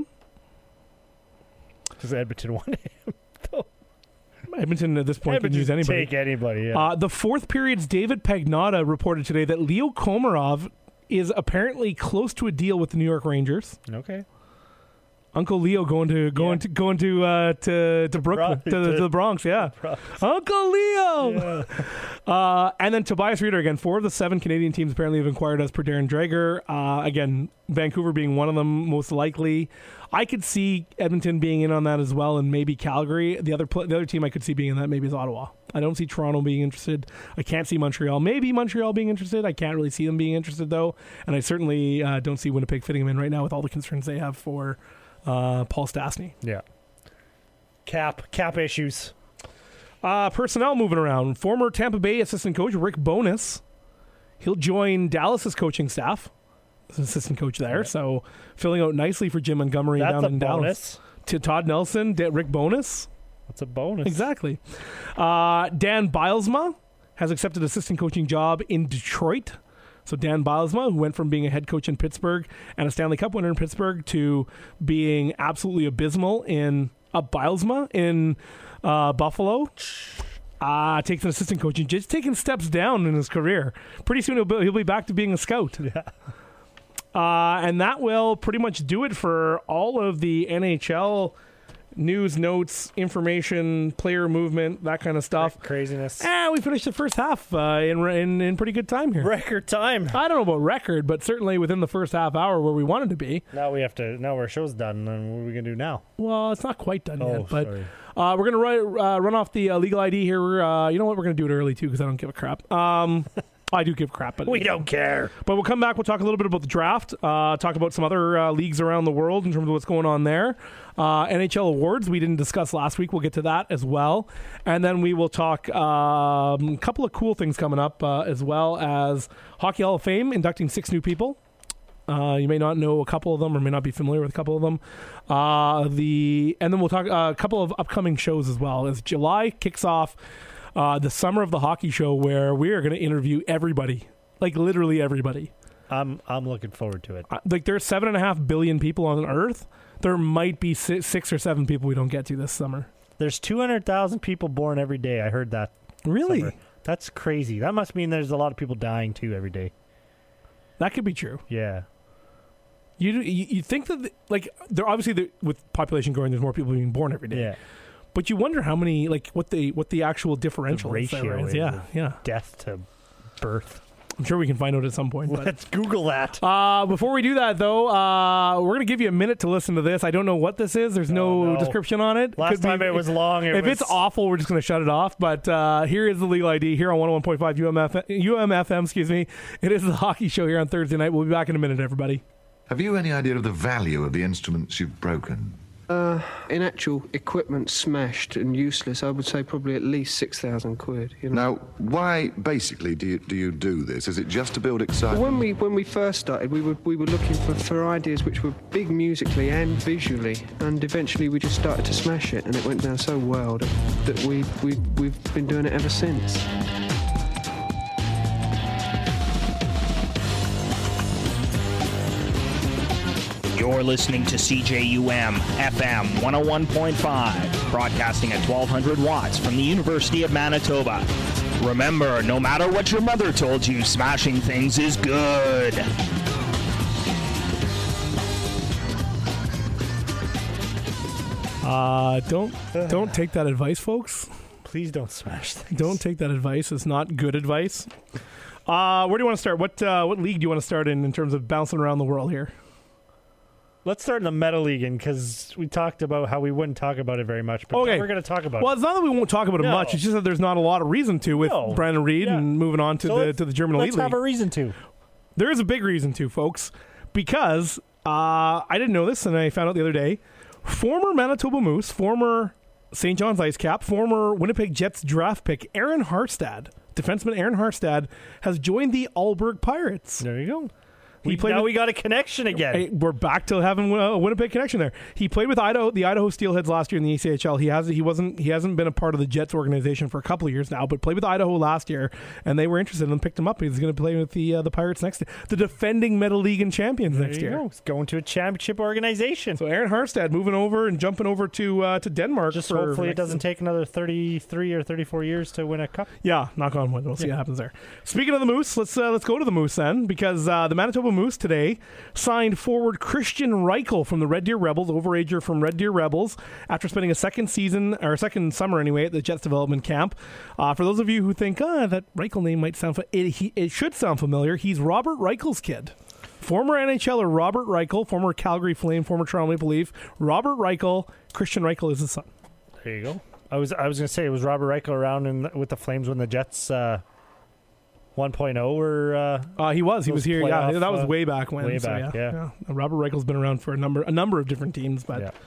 Because Edmonton wanted him. Edmonton at this point can Edmonton use anybody. Take anybody, yeah. Uh, the fourth period's David Pagnotta reported today that Leo Komarov is apparently close to a deal with the New York Rangers. okay. Uncle Leo going to going Yeah. to going to uh, to to Brooklyn Bronx- to, the- to the Bronx, yeah. Uncle Leo. Uh, and then Tobias Rieder again. Four of the seven Canadian teams apparently have inquired as per Darren Drager. Uh, again, Vancouver being one of them, most likely. I could see Edmonton being in on that as well, and maybe Calgary. The other pl- the other team I could see being in that maybe is Ottawa. I don't see Toronto being interested. I can't see Montreal. Maybe Montreal being interested. I can't really see them being interested though, and I certainly uh, don't see Winnipeg fitting them in right now with all the concerns they have for uh, Paul Stastny. Yeah. Cap. Cap issues. Uh, personnel moving around. Former Tampa Bay assistant coach Rick Bowness. He'll join Dallas's coaching staff as an assistant coach there. Yeah. So filling out nicely for Jim Montgomery That's down a in Dallas. bonus. To Todd Nelson, D- Rick Bowness. That's a bonus. Exactly. Uh, Dan Bilesma has accepted assistant coaching job in Detroit. So Dan Bilesma, who went from being a head coach in Pittsburgh and a Stanley Cup winner in Pittsburgh to being absolutely abysmal in uh, Bilesma in uh, Buffalo, uh, takes an assistant coaching, just taking steps down in his career. Pretty soon he'll be, he'll be back to being a scout. Yeah. Uh, and that will pretty much do it for all of the N H L news, notes, information, player movement, that kind of stuff. Craziness. And we finished the first half uh, in, in in pretty good time here. Record time. I don't know about record, but certainly within the first half hour where we wanted to be. Now we have to. Now our show's done. And what are we gonna do now? Well, it's not quite done Oh, yet, but sorry. uh, we're gonna run, uh, run off the uh, legal I D here. Uh, you know what? We're gonna do it early too because I don't give a crap. Um, I do give a crap, but We don't care. But we'll come back. We'll talk a little bit about the draft. Uh, talk about some other uh, leagues around the world in terms of what's going on there. Uh, N H L awards we didn't discuss last week. We'll get to that as well, and then we will talk um, a couple of cool things coming up uh, as well as Hockey Hall of Fame inducting six new people. Uh, you may not know a couple of them, or may not be familiar with a couple of them. Uh, the and then we'll talk uh, a couple of upcoming shows as well. As July kicks off. Uh, the Summer of the Hockey Show, where we are going to interview everybody, like literally everybody. I'm I'm looking forward to it. Uh, like there's seven and a half billion people on Earth. There might be six, six or seven people we don't get to this summer. There's two hundred thousand people born every day. I heard that. Really? Summer. That's crazy. That must mean there's a lot of people dying too every day. That could be true. Yeah. You you, you think that the, like there obviously the, with population growing, there's more people being born every day. Yeah. But you wonder how many like what the what the actual differential The is there, ratio right? is Yeah, of yeah. Death to birth. I'm sure we can find out at some point. But. Let's Google that. Uh, before we do that, though, uh, we're going to give you a minute to listen to this. I don't know what this is. There's no, Oh, no. description on it. Last Could be- time it was long. It if was, it's awful, we're just going to shut it off. But uh, here is the legal I D here on one oh one point five U M F, U M F M. Excuse me. It is the hockey show here on Thursday night. We'll be back in a minute, everybody. Have you any idea of the value of the instruments you've broken? Uh, in actual equipment smashed and useless, I would say probably at least six thousand quid. You know? Now, why basically do you, do you do this? Is it just to build excitement? When we when we first started, we were we were looking for, for ideas which were big musically and visually, and eventually we just started to smash it, and it went down so well that, that we we we've been doing it ever since. You're listening to C J U M F M one oh one point five, broadcasting at twelve hundred watts from the University of Manitoba. Remember, no matter what your mother told you, smashing things is good. Uh, don't don't take that advice, folks. Please don't smash things. Don't take that advice. It's not good advice. Uh, where do you want to start? What uh, what league do you want to start in in terms of bouncing around the world here? Let's start in the Meta League because we talked about how we wouldn't talk about it very much, but Okay. now we're going to talk about Well, it. it's not that we won't talk about it No. much. It's just that there's not a lot of reason to with No. Brandon Reed Yeah. and moving on to So the let's- to the German Let's Elite have League. a reason to. There is a big reason to, folks, because uh, I didn't know this, and I found out the other day. Former Manitoba Moose, former Saint John's Ice Cap, former Winnipeg Jets draft pick Aaron Harstad, defenseman Aaron Harstad, has joined the Aalborg Pirates. There you go. He We, played now with- we got a connection again. Hey, we're back to having a Winnipeg connection there. He played with Idaho, the Idaho Steelheads last year in the E C H L. He has he wasn't he hasn't been a part of the Jets organization for a couple of years now, but played with Idaho last year, and they were interested and picked him up. He's going to play with the uh, the Pirates next year, the defending Meta League and champions There next you year. go. It's going to a championship organization. So Aaron Harstad moving over and jumping over to uh, to Denmark. Just for hopefully it next doesn't season. take another thirty-three or thirty-four years to win a cup. Yeah, knock on wood. We'll see what happens there. Speaking of the Moose, let's uh, let's go to the Moose then, because uh, the Manitoba Moose today signed forward Christian Reichel from the Red Deer Rebels, overager from Red Deer Rebels, after spending a second season or a second summer anyway at the Jets development camp. Uh, for those of you who think, ah, that Reichel name might sound, fa-, it, he, it should sound familiar. He's Robert Reichel's kid. Former N H L er Robert Reichel, former Calgary Flame, former Toronto Maple Leaf. Robert Reichel, Christian Reichel is his son. There you go. I was I was going to say, it was Robert Reichel around in, with the Flames when the Jets uh, one point oh were... Uh, Uh, he was. He Those was here. Yeah, playoff, that was uh, way back when. way so, back, yeah. Robert Reichel's been around for a number a number of different teams, but yeah.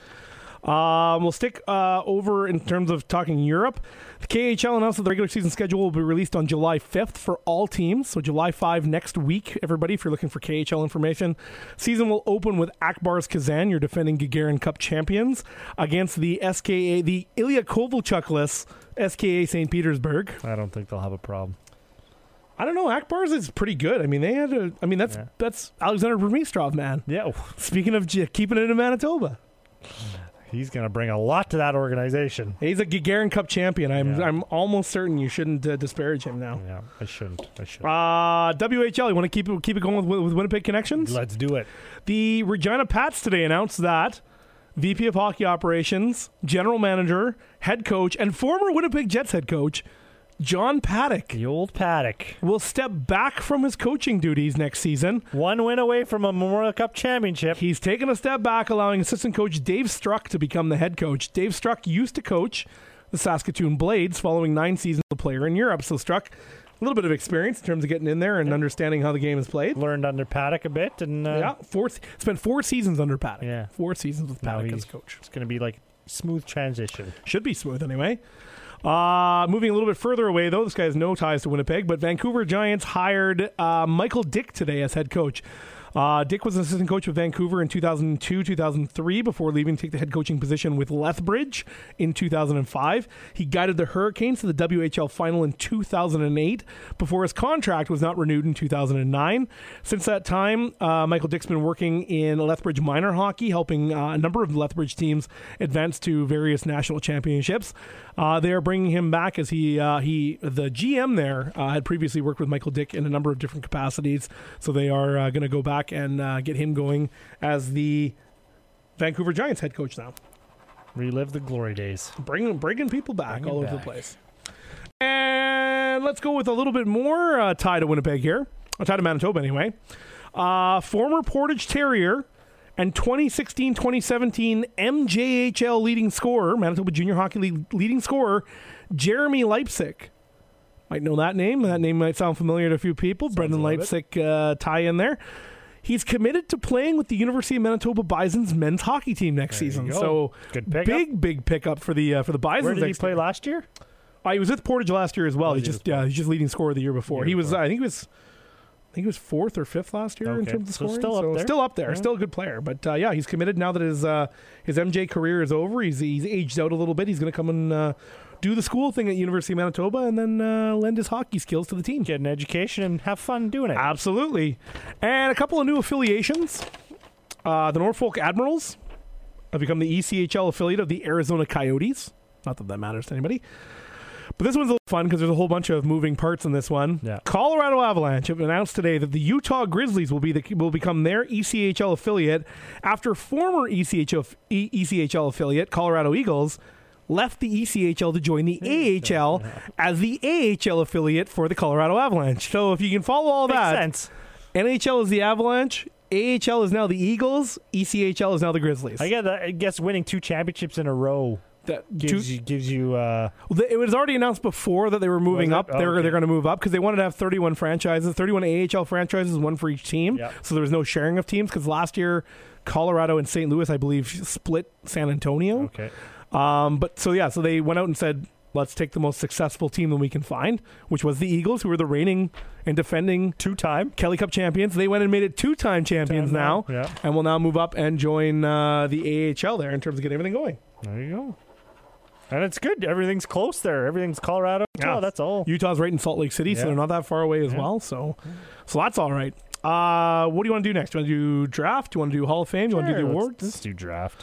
um, we'll stick uh, over in terms of talking Europe. The K H L announced that the regular season schedule will be released on July fifth for all teams. So July fifth next week, everybody, if you're looking for K H L information. Season will open with Akbars Kazan, your defending Gagarin Cup champions, against the S K A, the Ilya Kovalchuk-less S K A Saint Petersburg. I don't think they'll have a problem. I don't know. Akbars is pretty good. I mean, they had a. I mean, that's Yeah. that's Alexander Burmistrov, man. Yeah, Speaking of j- keeping it in Manitoba, he's going to bring a lot to that organization. he's a Gagarin Cup champion. I'm Yeah. I'm almost certain you shouldn't uh, disparage him now. Yeah, I shouldn't. I shouldn't. Uh, W H L, you want to keep it keep it going with, with Winnipeg connections? Let's do it. The Regina Pats today announced that V P of Hockey Operations, General Manager, Head Coach, and former Winnipeg Jets head coach, John Paddock, The old Paddock. will step back from his coaching duties next season. One win away from a Memorial Cup championship. He's taken a step back, allowing assistant coach Dave Struck to become the head coach. Dave Struck used to coach the Saskatoon Blades following nine seasons as a player in Europe. So Struck, a little bit of experience in terms of getting in there and yeah. understanding how the game is played. Learned under Paddock a bit. and uh, Yeah, four, spent four seasons under Paddock. Yeah. Four seasons with Paddock as coach. It's going to be like smooth transition. Should be smooth anyway. Uh, moving a little bit further away, though, this guy has no ties to Winnipeg, but Vancouver Giants hired uh, Michael Dick today as head coach. Uh, Dick was an assistant coach with Vancouver in two thousand two, two thousand three before leaving to take the head coaching position with Lethbridge in two thousand five. He guided the Hurricanes to the W H L final in two thousand eight before his contract was not renewed in two thousand nine. Since that time, uh, Michael Dick's been working in Lethbridge minor hockey, helping uh, a number of Lethbridge teams advance to various national championships. Uh, they are bringing him back as he, uh, he the G M there, uh, had previously worked with Michael Dick in a number of different capacities, so they are uh, going to go back and uh, get him going as the Vancouver Giants head coach now. Relive the glory days. Bringing bringing people back Bring all over back. the place. And let's go with a little bit more uh, tie to Winnipeg here. Or tie to Manitoba anyway. Uh, former Portage Terrier and twenty sixteen twenty seventeen M J H L leading scorer, Manitoba Junior Hockey League leading scorer, Jeremy Leipsic. Might know that name. That name might sound familiar to a few people. Sounds Brendan a little Leipsic uh, tie in there. He's committed to playing with the University of Manitoba Bison's men's hockey team next There you season. go. So Good pickup. big, big pickup for the uh, for the Bisons. Where did he next play year. last year? Uh, he was with Portage last year as well. Oh, he's he just was yeah, he's just leading scorer the year before. Year he was, before. I think he was, I think he was fourth or fifth last year in Okay. terms of So scoring. still up so there. still up there, Yeah. still a good player. But uh, yeah, he's committed now that his uh, his M J career is over. He's he's aged out a little bit. He's going to come and uh, do the school thing at University of Manitoba and then uh, lend his hockey skills to the team. Get an education and have fun doing it. Absolutely. And a couple of new affiliations. Uh, the Norfolk Admirals have become the E C H L affiliate of the Arizona Coyotes. Not that that matters to anybody. But this one's a little fun because there's a whole bunch of moving parts in this one. Yeah. Colorado Avalanche have announced today that the Utah Grizzlies will be the, will become their E C H L affiliate after former E C H L, E- ECHL affiliate Colorado Eagles left the E C H L to join the A H L as the A H L affiliate for the Colorado Avalanche. So if you can follow all Makes that, sense. N H L is the Avalanche, A H L is now the Eagles, E C H L is now the Grizzlies. I guess, I guess winning two championships in a row That gives two- you gives you uh, Well, th- it was already announced before that they were moving Was it? up. Oh, They're okay. they're going to move up because they wanted to have thirty-one franchises, thirty-one A H L franchises, one for each team. Yep. So there was no sharing of teams because last year Colorado and Saint Louis, I believe, split San Antonio. okay. Um, but so yeah, so they went out and said, let's take the most successful team that we can find, which was the Eagles, who were the reigning and defending Two time. Kelly Cup champions. They went and made it two-time champions Time now, now, yeah. and will now move up and join uh, the A H L there in terms of getting everything going. There you go. And it's good. Everything's close there. Everything's Colorado. Yeah. Oh, that's all. Utah's right in Salt Lake City, so Yeah. they're not that far away as Yeah. well. So, so that's all right. Uh, what do you want to do next? Do you want to do draft? Do you want to do Hall of Fame? Do you want to do the Sure, let's- awards? Let's do draft.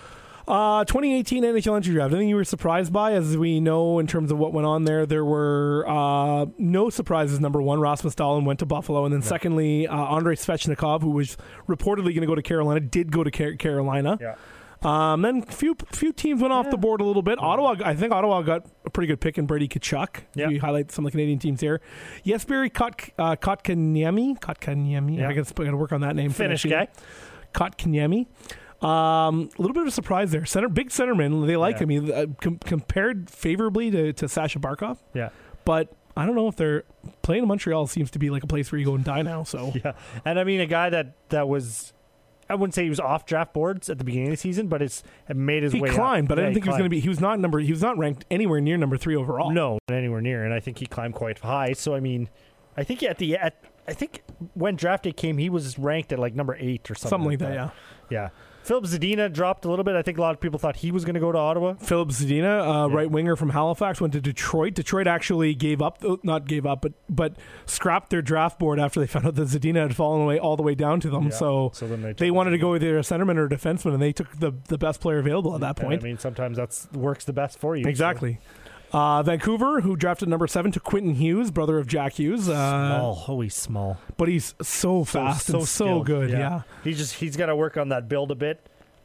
Uh, twenty eighteen N H L entry draft. Anything you were surprised by? As we know, in terms of what went on there, there were uh, no surprises. Number one, Rasmus Dahlin went to Buffalo, and then secondly, uh, Andrei Svechnikov, who was reportedly going to go to Carolina, did go to Car- Carolina. Yeah. Um, then few few teams went off the board a little bit. Ottawa, I think Ottawa got a pretty good pick in Brady Tkachuk. Yeah. You highlight some of the Canadian teams here. Jesperi Kot, uh, Kotkaniemi. Kotkaniemi. Yeah. I guess I got to work on that name. Finnish for next guy. Kotkaniemi. Um, a little bit of a surprise there. Center, big centerman. They like Yeah. him. He, uh, com- compared favorably to, to Sasha Barkov, Yeah. but I don't know if they're playing in Montreal. Seems to be like a place where you go and die now. So Yeah. And I mean, a guy that, that was, I wouldn't say he was off draft boards at the beginning of the season, but it's it made his he way climbed, up. but I Yeah, didn't think he was going to be. He was not number. He was not ranked anywhere near number three overall. No, not anywhere near. And I think he climbed quite high. So, I mean, I think at the, at, I think when draft day came, he was ranked at like number eight or something. something like that. Yeah. Yeah. Philip Zadina dropped a little bit. I think a lot of people thought he was going to go to Ottawa. Philip Zadina, uh, Yeah. right winger from Halifax, went to Detroit. Detroit actually gave up, uh, not gave up, but but scrapped their draft board after they found out that Zadina had fallen away all the way down to them. Yeah. So, So then they they took wanted to go with either a centerman or a defenseman, and they took the the best player available at that And, point. I mean, sometimes that's works the best for you. so. Exactly. Uh, Vancouver, who drafted number seven, to Quentin Hughes, brother of Jack Hughes. Uh, Small. Oh, he's small. but he's so fast and so skilled. good. Yeah. He just he's got to work on that build a bit.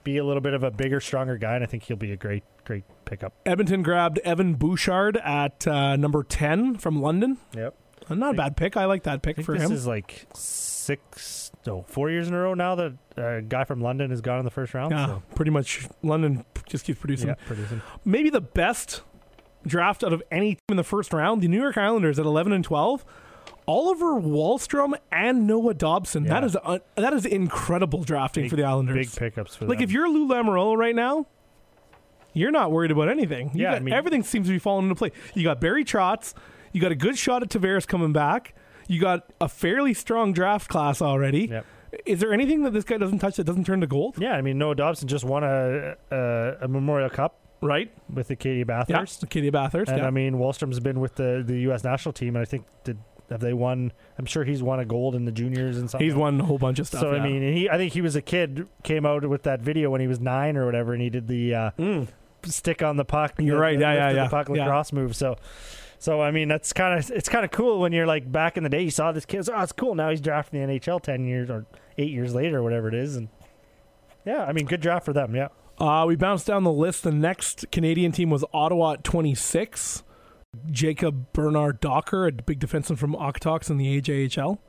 be a little bit of a bigger, stronger guy, and I think he'll be a great, great pickup. Edmonton grabbed Evan Bouchard at uh, number ten from London. Yep. Uh, not a bad pick. I like that pick I think for this him. This is like six, no, four years in a row now that a guy from London has gone in the first round. Yeah, so. pretty much. London just keeps producing. Yeah, producing. Maybe the best draft out of any team in the first round, the New York Islanders at eleven and twelve. Oliver Wahlstrom and Noah Dobson. Yeah. That is uh, that is incredible drafting Big, for the Islanders. Big pickups for like them. if you're Lou Lamoriello right now, you're not worried about anything. You Yeah, got, I mean- everything seems to be falling into play. You got Barry Trotz. You got a good shot at Tavares coming back. You got a fairly strong draft class already. Yep. Is there anything that this guy doesn't touch that doesn't turn to gold? Yeah, I mean, Noah Dobson just won a a, a Memorial Cup Right? with the Katie Bathurst. Yeah, Katie Bathurst. And yeah. I mean, Wallstrom's been with the, the U S national team, and I think did have they won? I'm sure he's won a gold in the juniors and something. He's won a whole bunch of stuff. So yeah. I mean, he I think he was a kid, came out with that video when he was nine or whatever, and he did the uh, Mm. stick on the puck. You're the- right. the Yeah, yeah, lift of yeah. The puck Yeah. lacrosse move. So, so I mean, that's kind of it's kind of cool when you're like back in the day, you saw this kid. Oh, it's cool. Now he's drafting the N H L ten years or eight years later, or whatever it is, and yeah, I mean, good draft for them. Yeah. Uh, we bounced down the list. The next Canadian team was Ottawa at twenty-six. Jacob Bernard Docker, a big defenseman from Okotoks in the A J H L.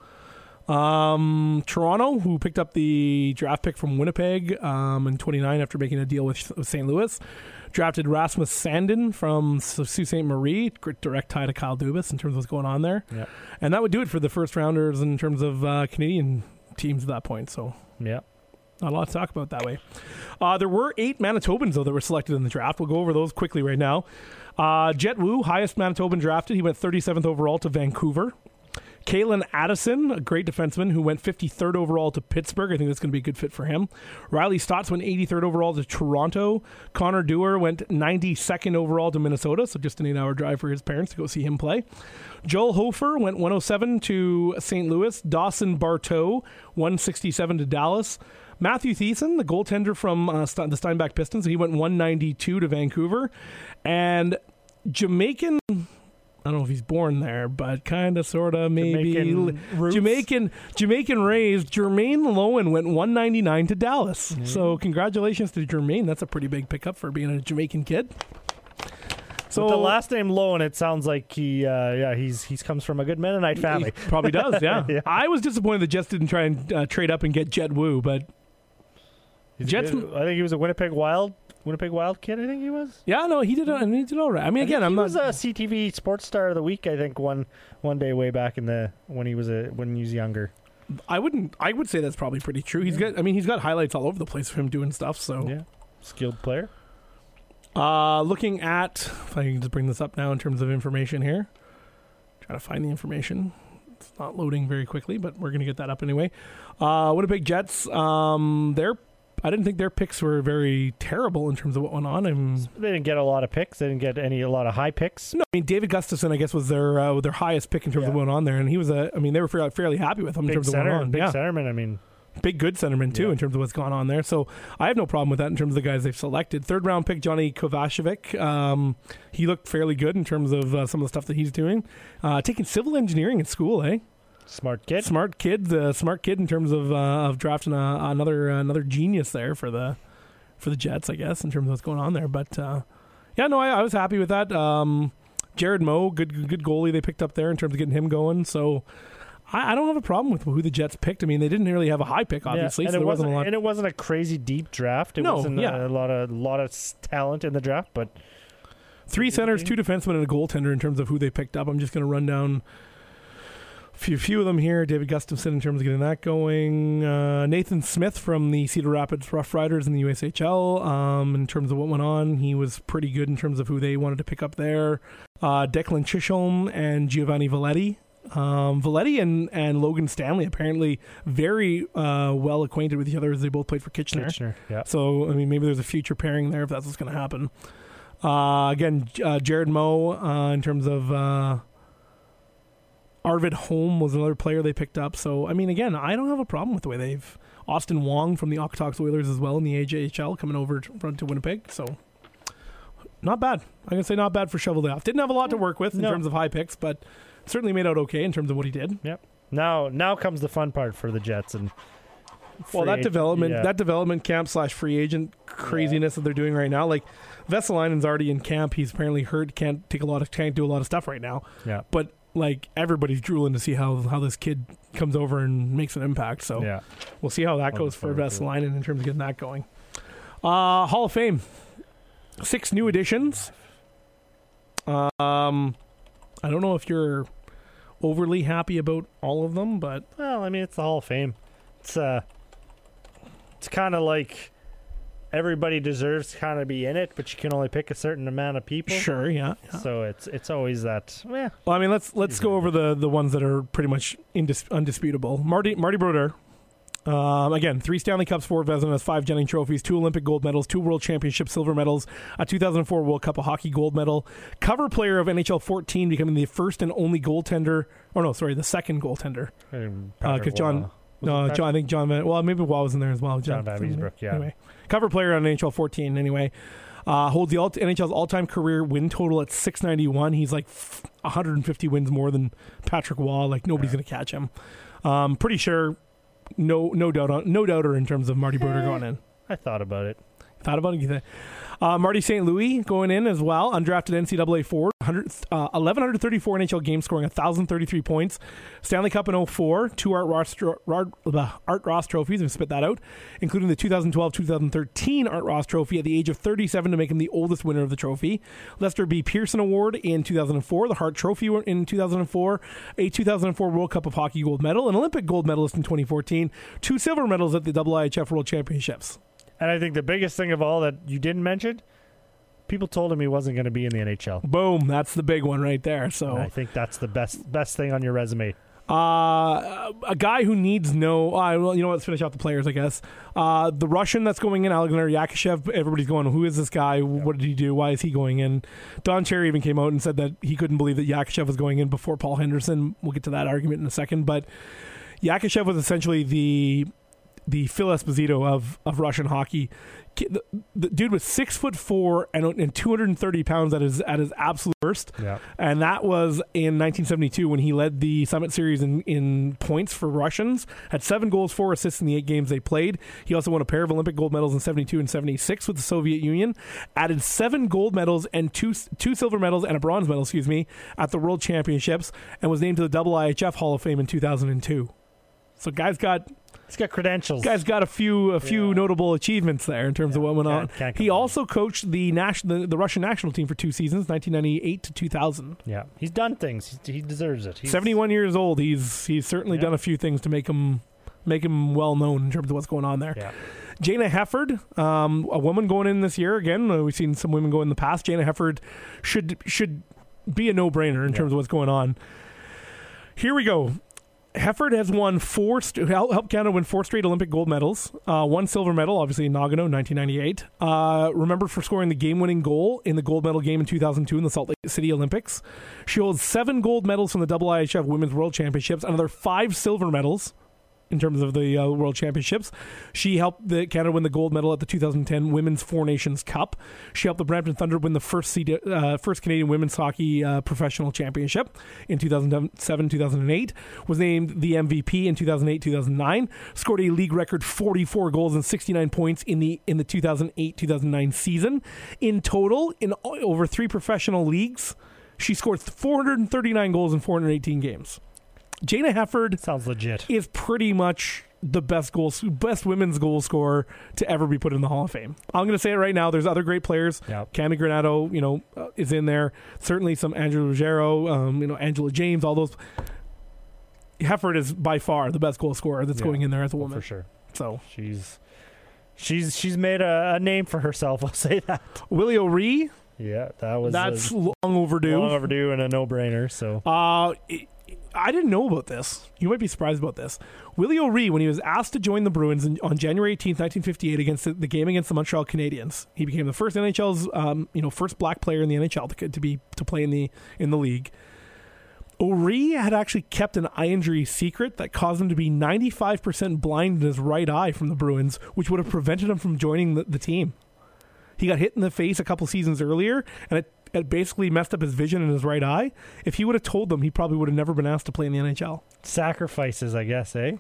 Um, Toronto, who picked up the draft pick from Winnipeg um, in twenty-nine after making a deal with, with Saint Louis, drafted Rasmus Sandin from Sault Ste. Marie, direct tie to Kyle Dubas in terms of what's going on there. Yeah. And that would do it for the first rounders in terms of uh, Canadian teams at that point. So Yeah. not a lot to talk about that way. Uh, there were eight Manitobans, though, that were selected in the draft. We'll go over those quickly right now. Uh, Jet Wu, highest Manitoban drafted. He went thirty-seventh overall to Vancouver. Kalen Addison, a great defenseman, who went fifty-third overall to Pittsburgh. I think that's going to be a good fit for him. Riley Stotts went eighty-third overall to Toronto. Connor Dewar went ninety-second overall to Minnesota, so just an eight-hour drive for his parents to go see him play. Joel Hofer went one oh seven to Saint Louis. Dawson Barteau, one sixty-seven to Dallas. Matthew Thiessen, the goaltender from uh, Ste- the Steinbach Pistons, he went one ninety-two to Vancouver. And Jamaican, I don't know if he's born there, but kind of, sort of, maybe. Jamaican roots. Jamaican Jamaican raised, Jermaine Lowen went one ninety-nine to Dallas. Mm-hmm. So congratulations to Jermaine. That's a pretty big pickup for being a Jamaican kid. So With the last name Lowen, it sounds like he, uh, yeah, he's he's comes from a good Mennonite family. He probably does, yeah. Yeah. I was disappointed the Jets didn't try and uh, trade up and get Jet Wu, but He's a Jets- good- I think he was a Winnipeg Wild, Winnipeg Wild kid. I think he was. yeah, no, he did. Uh, he did all right. I mean, I again, think I'm he not. was a C T V Sports Star of the Week. I think one one day way back in the when he was a when he was younger. I wouldn't. I would say that's probably pretty true. He's got. I mean, he's got highlights all over the place of him doing stuff. So, Yeah, skilled player. uh, looking at, if I can just bring this up now in terms of information here, try to find the information. It's not loading very quickly, but we're gonna get that up anyway. Uh, Winnipeg Jets. Um, their. I didn't think their picks were very terrible in terms of what went on. I'm, They didn't get a lot of picks. They didn't get any a lot of high picks. no, I mean David Gustafson, I guess, was their uh, their highest pick in terms of Yeah. what went on there, and he was a. I mean, they were fairly, fairly happy with him in Big terms of what center, went on. big yeah. centerman. I mean, Big good centerman too Yeah. in terms of what's gone on there. So I have no problem with that in terms of the guys they've selected. Third round pick Johnny Kovacevic. Um, he looked fairly good in terms of uh, some of the stuff that he's doing. Uh, taking civil engineering in school, eh? smart kid. Smart kid, uh, smart kid in terms of uh, of drafting a, another another genius there for the for the Jets, I guess, in terms of what's going on there. But uh, yeah, no, I, I was happy with that. Um, Jared Moe, good good goalie they picked up there in terms of getting him going. So. I don't have a problem with who the Jets picked. I mean, they didn't really have a high pick, obviously, yeah, and so it there wasn't, wasn't a lot. and it wasn't a crazy deep draft. It No, wasn't yeah. a lot of lot of s- talent in the draft, but Three centers, two defensemen, and a goaltender in terms of who they picked up. I'm just going to run down a few, few of them here. David Gustafson in terms of getting that going. Uh, Nathan Smith from the Cedar Rapids Rough Riders in the U S H L. Um, in terms of what went on, he was pretty good in terms of who they wanted to pick up there. Uh, Declan Chisholm and Giovanni Valetti. Um, Valetti and, and Logan Stanley apparently very uh, well acquainted with each other as they both played for Kitchener. Kitchener, yeah. So, I mean, maybe there's a future pairing there if that's what's going to happen. Uh, again, uh, Jared Moe uh, in terms of uh, Arvid Holm was another player they picked up. So, I mean, again, I don't have a problem with the way they've... Austin Wong from the Okotoks Oilers as well in the A J H L coming over to, to Winnipeg. So, not bad. I'm going to say not bad for Shovel Day Off. Didn't have a lot to work with in No. terms of high picks, but certainly made out okay in terms of what he did. Yep. Now, now comes the fun part for the Jets, and Well, free that agent, development yeah. that development camp slash free agent craziness that they're doing right now, like Vesalainen's already in camp. He's apparently hurt, can't take a lot of can't do a lot of stuff right now. Yeah. But like everybody's drooling to see how how this kid comes over and makes an impact. So Yeah. we'll see how that Looking goes for forward to it. Vesalainen in terms of getting that going. Uh, Hall of Fame, six new additions. Um, I don't know if you're overly happy about all of them, but Well, I mean, it's the Hall of Fame. It's uh, it's kind of like everybody deserves to kind of be in it, but you can only pick a certain amount of people. sure, yeah. yeah. So it's it's always that. Yeah. Well, I mean, let's let's go over the, the ones that are pretty much indis- undisputable. Marty Marty Brodeur, um, again, three Stanley Cups, four Vezinas, five Jennings trophies, two Olympic gold medals, two World Championship silver medals, a two thousand four World Cup of Hockey gold medal, cover player of N H L fourteen, becoming the first and only goaltender. Oh no, sorry, the second goaltender. Because John, no, John, I think John. Van, well, maybe Waugh was in there as well. John Van Riesbroek, yeah. Anyway, cover player on N H L fourteen. Anyway. Uh, holds the all- N H L's all-time career win total at six ninety-one. He's like f- one hundred fifty wins more than Patrick Waugh. Like nobody's going to catch him. Um, pretty sure, no, no doubt, on, no doubter in terms of Marty Brodeur going in. I thought about it. Thought about it. You think? Uh, Marty Saint Louis going in as well, undrafted N C double A forward, one hundred, uh, eleven thirty-four N H L games, scoring one thousand thirty-three points. Stanley Cup in oh four, two Art Ross, Art, uh, Art Ross trophies, and spit that out, including the two thousand twelve two thousand thirteen Art Ross trophy at the age of thirty-seven to make him the oldest winner of the trophy. Lester B. Pearson Award in two thousand four, the Hart Trophy in two thousand four, a two thousand four World Cup of Hockey gold medal, an Olympic gold medalist in twenty fourteen, two silver medals at the I I H F World Championships. And I think the biggest thing of all that you didn't mention, people told him he wasn't going to be in the N H L. Boom, that's the big one right there. So And I think that's the best best thing on your resume. Uh, a guy who needs no. Uh, well, you know what? Let's finish off the players, I guess. Uh, the Russian that's going in, Alexander Yakushev. Everybody's going, who is this guy? What did he do? Why is he going in? Don Cherry even came out and said that he couldn't believe that Yakushev was going in before Paul Henderson. We'll get to that argument in a second. But Yakushev was essentially the the Phil Esposito of, of Russian hockey. The, the dude was six foot four and, and two hundred thirty pounds at his at his absolute worst. Yeah. And that was in nineteen seventy-two when he led the Summit Series in, in points for Russians. Had seven goals, four assists in the eight games they played. He also won a pair of Olympic gold medals in seventy-two and seventy-six with the Soviet Union. Added seven gold medals and two two silver medals and a bronze medal, excuse me, at the World Championships, and was named to the I I H F Hall of Fame in two thousand two. So guys got He's got credentials. Guys got a few a few Yeah. notable achievements there in terms Yeah, of what went can't- on. can't He complain. also coached the national the, the Russian national team for two seasons, nineteen ninety-eight to two thousand. Yeah, he's done things. He, he deserves it. He's, seventy-one years old. He's he's certainly Yeah. done a few things to make him make him well known in terms of what's going on there. Yeah. Jana Hefford, um, a woman going in this year again. uh, We've seen some women go in the past. Jana Hefford should should be a no-brainer in Yeah. terms of what's going on. Here we go. Hefford has won four, st- helped Canada win four straight Olympic gold medals. Uh, one silver medal, obviously in Nagano, nineteen ninety-eight. Uh, remembered for scoring the game-winning goal in the gold medal game in two thousand two in the Salt Lake City Olympics. She holds seven gold medals from the I I H F Women's World Championships, another five silver medals in terms of the uh, World Championships. She helped the Canada win the gold medal at the two thousand ten Women's Four Nations Cup. She helped the Brampton Thunder win the first C- uh, first Canadian Women's Hockey uh, Professional Championship in two thousand seven two thousand eight. Was named the M V P in two thousand eight two thousand nine. Scored a league record forty-four goals and sixty-nine points in the in the two thousand eight two thousand nine season. In total, in over three professional leagues, she scored four hundred thirty-nine goals in four hundred eighteen games. Jana Hefford Sounds legit. is pretty much the best goal, best women's goal scorer to ever be put in the Hall of Fame. I'm going to say it right now. There's other great players. Yep. Cami Granato, you know, uh, is in there. Certainly some Angela Ruggiero, um, you know, Angela James, all those. Hefford is by far the best goal scorer that's Yeah. going in there as a woman. For sure. So She's she's she's made a, a name for herself. I'll say that. Willie O'Ree, Yeah, that was that's uh, long overdue. long overdue and a no-brainer. So Uh, it, I didn't know about this. You might be surprised about this. Willie O'Ree, when he was asked to join the Bruins in, on January eighteenth, nineteen fifty-eight, against the, the game against the Montreal Canadiens, he became the first N H L's, um, you know, first black player in the N H L to, to be to play in the in the league. O'Ree had actually kept an eye injury secret that caused him to be ninety-five percent blind in his right eye from the Bruins, which would have prevented him from joining the, the team. He got hit in the face a couple seasons earlier, and it, it basically messed up his vision in his right eye. If he would have told them, he probably would have never been asked to play in the N H L. sacrifices, I guess, eh?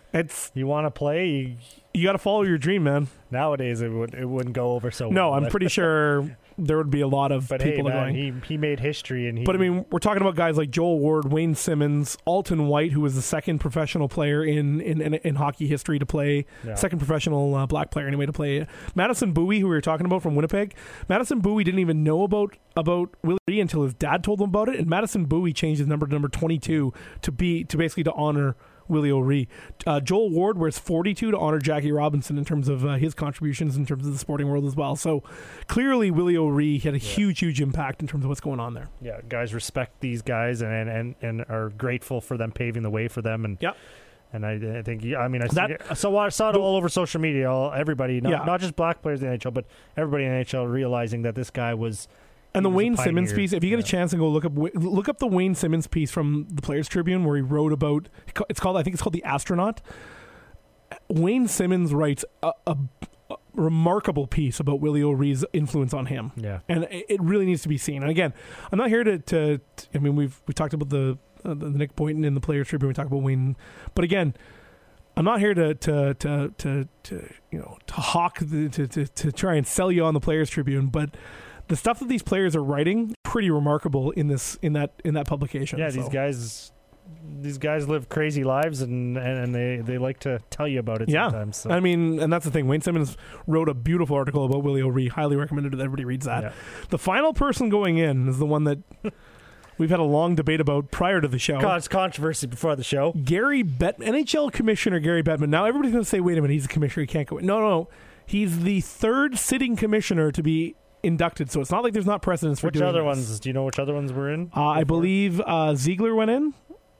It's You want to play? You, you got to follow your dream, man. nowadays, it would it wouldn't go over so No, well. I'm pretty sure there would be a lot of But people hey, man, going. he he made history, and he. But I mean, we're talking about guys like Joel Ward, Wayne Simmons, Alton White, who was the second professional player in in, in, in hockey history to play, Yeah. second professional uh, black player anyway to play. Madison Bowie, who we were talking about from Winnipeg, Madison Bowie didn't even know about about Willie Ree until his dad told him about it, and Madison Bowie changed his number to number twenty-two to be to basically to honor Willie O'Ree. Uh, Joel Ward wears forty-two to honor Jackie Robinson in terms of uh, his contributions in terms of the sporting world as well. So clearly Willie O'Ree had a huge, huge impact in terms of what's going on there. yeah, guys respect these guys and and, and are grateful for them paving the way for them. And Yep. And I, I think, yeah, I mean, I That- see, so I saw it all over social media. All, everybody, not, Yeah. not just black players in the N H L, but everybody in the N H L realizing that this guy was. And the he was a Wayne Simmons pioneer. piece, if you get a Yeah. chance and go look up look up the Wayne Simmons piece from the Players Tribune where he wrote about, it's called, I think it's called The Astronaut. Wayne Simmons writes a, a, a remarkable piece about Willie O'Ree's influence on him. Yeah. And it it really needs to be seen. And again, I'm not here to, to, to I mean, we've we talked about the, uh, the Nick Boynton in the Players Tribune, we talked about Wayne, but again, I'm not here to to to to, to you know to hawk the, to, to to try and sell you on the Players Tribune, but the stuff that these players are writing pretty remarkable in this in that in that publication. Yeah, so. these guys, these guys live crazy lives, and, and, and they, they like to tell you about it Yeah, sometimes. So. I mean, and that's the thing. Wayne Simmons wrote a beautiful article about Willie O'Ree. Highly recommended that everybody reads that. Yeah. The final person going in is the one that we've had a long debate about prior to the show. Caused controversy before the show. Gary Bet N H L Commissioner Gary Bettman. Now everybody's going to say, "Wait a minute, he's a commissioner. He can't go in." No, no, no. He's the third sitting commissioner to be inducted. So it's not like there's not precedence for Which doing other this. ones? Do you know which other ones were in? Uh, I believe uh, Ziegler went in.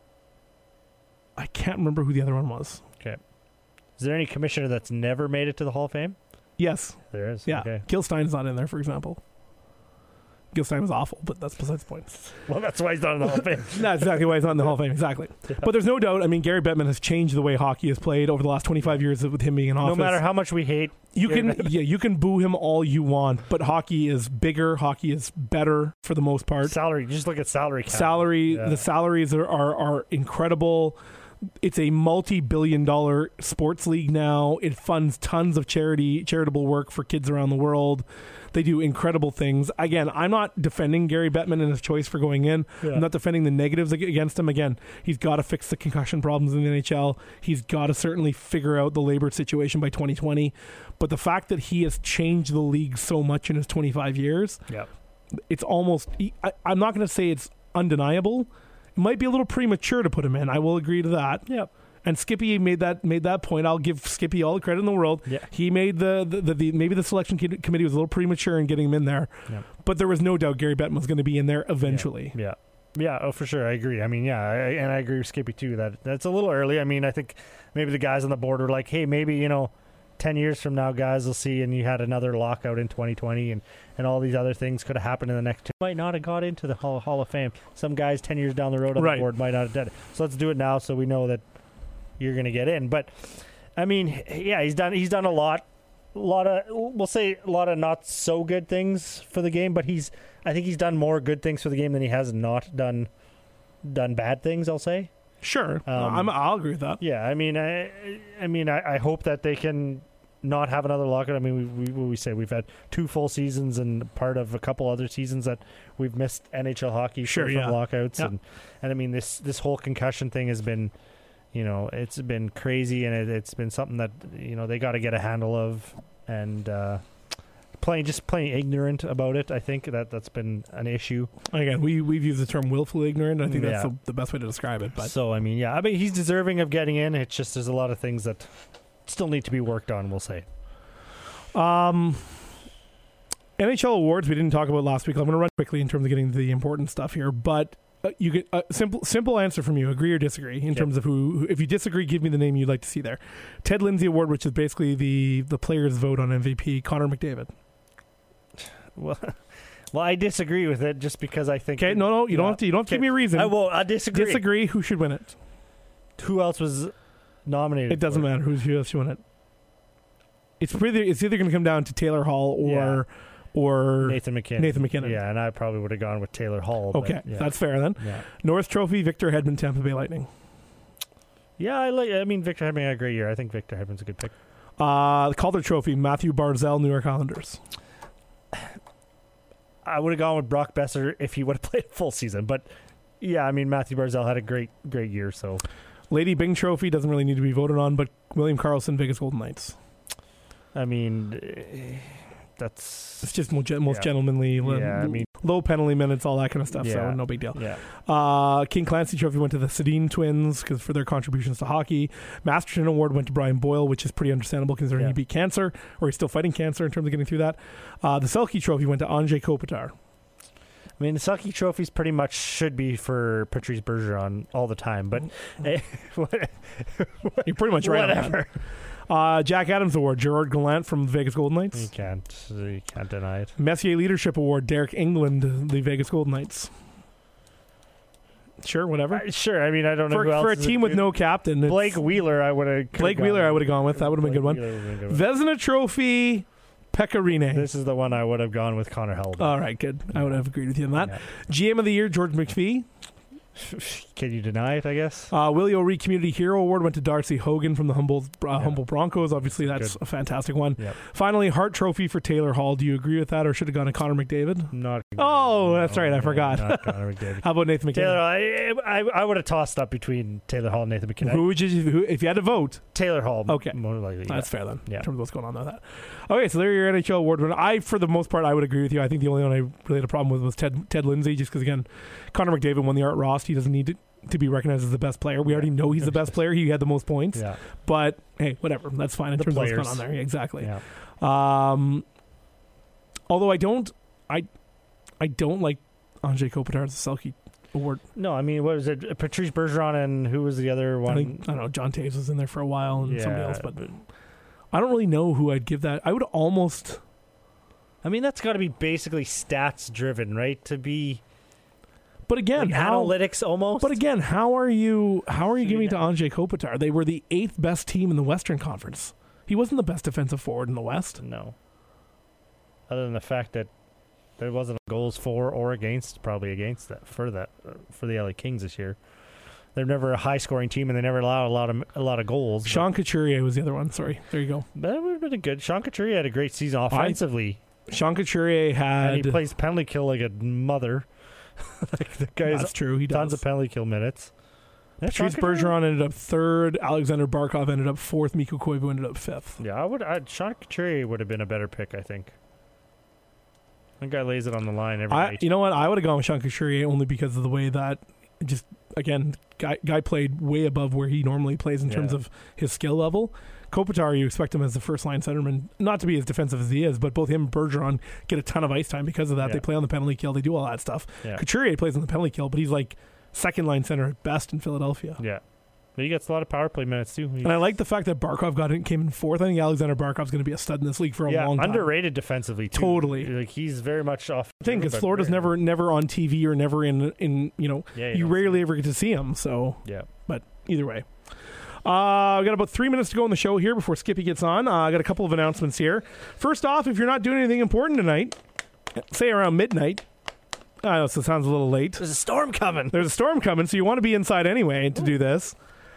I can't remember who the other one was. Okay. Is there any commissioner that's never made it to the Hall of Fame? Yes. There is. Yeah. Okay. Gilstein's not in there, for example. Gilstein was awful, but that's besides the point. Well, that's why he's not in the Hall of Fame. That's exactly why he's not in the Hall of Fame. Exactly. But there's no doubt. I mean, Gary Bettman has changed the way hockey is played over the last twenty-five years with him being in office. No matter how much we hate, you Gary can, Bettman. yeah, you can boo him all you want, but hockey is bigger. Hockey is better for the most part. salary. Just look at salary cap. Salary, Yeah. the salaries are, are are incredible. It's a multi-billion dollar sports league now. It funds tons of charity charitable work for kids around the world. They do incredible things. Again, I'm not defending Gary Bettman and his choice for going in. Yeah. I'm not defending the negatives ag- against him. Again, he's got to fix the concussion problems in the N H L. He's got to certainly figure out the labor situation by twenty twenty. But the fact that he has changed the league so much in his twenty-five years, Yeah. it's almost, I, I'm not going to say it's undeniable. It might be a little premature to put him in. I will agree to that. Yep. And Skippy made that made that point. I'll give Skippy all the credit in the world. Yeah. He made the, the, the, the maybe the selection kid- committee was a little premature in getting him in there, Yeah. but there was no doubt Gary Bettman was going to be in there eventually. Yeah. Yeah, oh, for sure. I agree. I mean, yeah, I, and I agree with Skippy, too, that that's a little early. I mean, I think maybe the guys on the board are like, hey, maybe, you know, ten years from now, guys will see, and you had another lockout in twenty twenty, and, and all these other things could have happened in the next two. Might not have got into the Hall, Hall of Fame. Some guys ten years down the road on Right. the board might not have done it. So let's do it now so we know that you're going to get in. But, I mean, yeah, he's done he's done a lot. A lot of, we'll say a lot of not so good things for the game, but he's, I think he's done more good things for the game than he has not done done bad things, I'll say. Sure, Um, I'm, I'll agree with that. Yeah, I mean, I, I mean, I, I hope that they can not have another lockout. I mean, we, we we say we've had two full seasons and part of a couple other seasons that we've missed N H L hockey Sure, from yeah. lockouts, Yeah. and and I mean this this whole concussion thing has been, you know, it's been crazy, and it, it's been something that you know they got to get a handle of, and uh, playing just playing ignorant about it. I think that that's been an issue. Again, we we've used the term willfully ignorant. I think that's Yeah. the, the best way to describe it. But So I mean, yeah, I mean he's deserving of getting in. It's just there's a lot of things that still need to be worked on. We'll say. Um, N H L awards we didn't talk about last week. I'm going to run quickly in terms of getting to the important stuff here, but uh, you get a simple simple answer from you: agree or disagree in Yep. terms of who, who. If you disagree, give me the name you'd like to see there. Ted Lindsay Award, which is basically the the players' vote on M V P. Connor McDavid. Well, well, I disagree with it just because I think. Okay, no, no, you don't Yeah. have to. You don't have to give me a reason. I will. I disagree. disagree. Who should win it? Who else was nominated? It doesn't for matter who's who else should win it. It's pretty. It's either going to come down to Taylor Hall or or Nathan McKinnon. Nathan McKinnon. Yeah, and I probably would have gone with Taylor Hall. but Okay, yeah. that's fair then. yeah. North Trophy, Victor Hedman, Tampa Bay Lightning. Yeah, I like. I mean, Victor Hedman had a great year. I think Victor Hedman's a good pick. Uh, the Calder Trophy, Matthew Barzal, New York Islanders. I would have gone with Brock Besser if he would have played a full season, but yeah, I mean, Matthew Barzal had a great, great year. So, Lady Byng Trophy doesn't really need to be voted on, but William Karlsson, Vegas Golden Knights. I mean, eh, that's It's just most, most yeah. gentlemanly, low, Yeah, I mean- low penalty minutes, all that kind of stuff. So Yeah. no big deal. yeah. Uh, King Clancy Trophy went to the Sedin twins because for their contributions to hockey. Masterton Award went to Brian Boyle, which is pretty understandable considering Yeah. he beat cancer, or he's still fighting cancer in terms of getting through that. Uh, the Selke Trophy went to Andrzej Kopitar. I mean, the Selke trophies pretty much should be for Patrice Bergeron all the time, but eh, what- You're pretty much right on that. whatever. Uh, Jack Adams Award, Gerard Gallant from the Vegas Golden You Knights. can't, you can't deny it. Messier Leadership Award, Derek England, the Vegas Golden Knights. Sure, whatever. Uh, sure, I mean, I don't know For, who else for a is team with good- no captain, it's- Blake Wheeler, I would have. Blake Wheeler, I would have gone with. That would have been a good one. Vezina Trophy, Pecorine. This is the one I would have gone with Connor Hellman. All right, good. I would have agreed with you on that. Yeah. G M of the Year, George McPhee. Can you deny it, I guess? Uh, Willie O'Ree Community Hero Award went to Darcy Hogan from the Humboldt, uh, Yeah. Humboldt Broncos. Obviously, that's Good. a fantastic one. Yep. Finally, Hart Trophy for Taylor Hall. Do you agree with that, or should have gone to Connor McDavid? Not. Oh, that's right, I yeah, forgot. Not Connor McDavid. How about Nathan Taylor, McKinnon? I, I, I would have tossed up between Taylor Hall and Nathan McKinnon. Who would you, who, if you had to vote? Taylor Hall. Okay. More likely. That's yeah. fair then, Yeah. in terms of what's going on with that. Okay, so there are your N H L award winner. I, for the most part, I would agree with you. I think the only one I really had a problem with was Ted Ted Lindsay, just because, again, Connor McDavid won the Art Ross. He doesn't need to, to be recognized as the best player. We already know he's the best player. He had the most points. Yeah. But, hey, whatever. That's fine in The terms players. of what's going on there. Yeah, exactly. Yeah. Um, although I don't, I, I don't like Andrzej Kopitar's Selke award. No, I mean, what was it? Patrice Bergeron and who was the other one? I think I don't know. John Taves was in there for a while and somebody Yeah, else, but I don't really know who I'd give that. I would almost. I mean, that's got to be basically stats driven, right? To be But again, like how? analytics almost. But again, how are you? How are you So giving you it to Andrzej Kopitar? They were the eighth best team in the Western Conference. He wasn't the best defensive forward in the West. no. Other than the fact that there wasn't goals for or against, probably against that for that uh, for the L A Kings this year. They're never a high scoring team, and they never allow a lot of a lot of goals. but- Sean Couturier was the other one. Sorry, there you go. But that would have been a good. Sean Couturier had a great season offensively, Sean Couturier and had. he plays penalty kill like a mother. Like the guy's That's true. He tons does. of penalty kill minutes. Yeah, Sean Patrice Couturier- Bergeron ended up third. Alexander Barkov ended up fourth. Mikko Koivu ended up fifth. Yeah, I would. I'd, Sean Couturier would have been a better pick, I think. That guy lays it on the line every I, night. you know what? I would have gone with Sean Couturier only because of the way that just again, guy guy played way above where he normally plays in terms Yeah. of his skill level. Kopitar, you expect him as the first line centerman, not to be as defensive as he is, but both him and Bergeron get a ton of ice time because of that. Yeah. They play on the penalty kill, they do all that stuff. Yeah. Couturier plays on the penalty kill, but he's like second line center at best in Philadelphia. Yeah, but he gets a lot of power play minutes too. He- And I like the fact that Barkov got in, came in fourth. I think Alexander Barkov's going to be a stud in this league for a yeah, long time. underrated defensively too. Totally. Like he's very much off. thing because but Florida's very- never never on T V or never in in you know Yeah, you don't rarely see- ever get to see him. So, Yeah. but either way, uh, we got about three minutes to go in the show here before Skippy gets on. Uh, I got a couple of announcements here. First off, if you're not doing anything important tonight, say around midnight. I know, so it sounds a little late. There's a storm coming. There's a storm coming, so you want to be inside anyway to do this.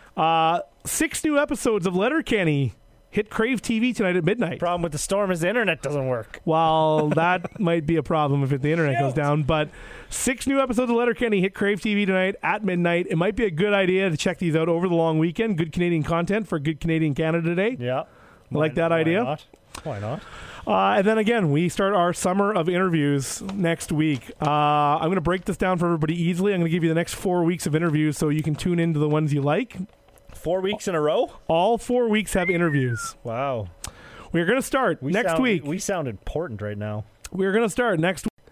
Uh, six new episodes of Letterkenny hit Crave T V tonight at midnight. Problem with the storm is the internet doesn't work. Well, that might be a problem if the internet goes down. But six new episodes of Letterkenny hit Crave T V tonight at midnight. It might be a good idea to check these out over the long weekend. Good Canadian content for Good Canadian Canada Day. Yeah. Like that why idea? Not? Why not? Uh, and then again, we start our summer of interviews next week. Uh, I'm going to break this down for everybody easily. I'm going to give you the next four weeks of interviews so you can tune into the ones you like. Four weeks in a row? All four weeks have interviews. Wow. We're going to start We next sound, week. We sound important right now. We're going to start next week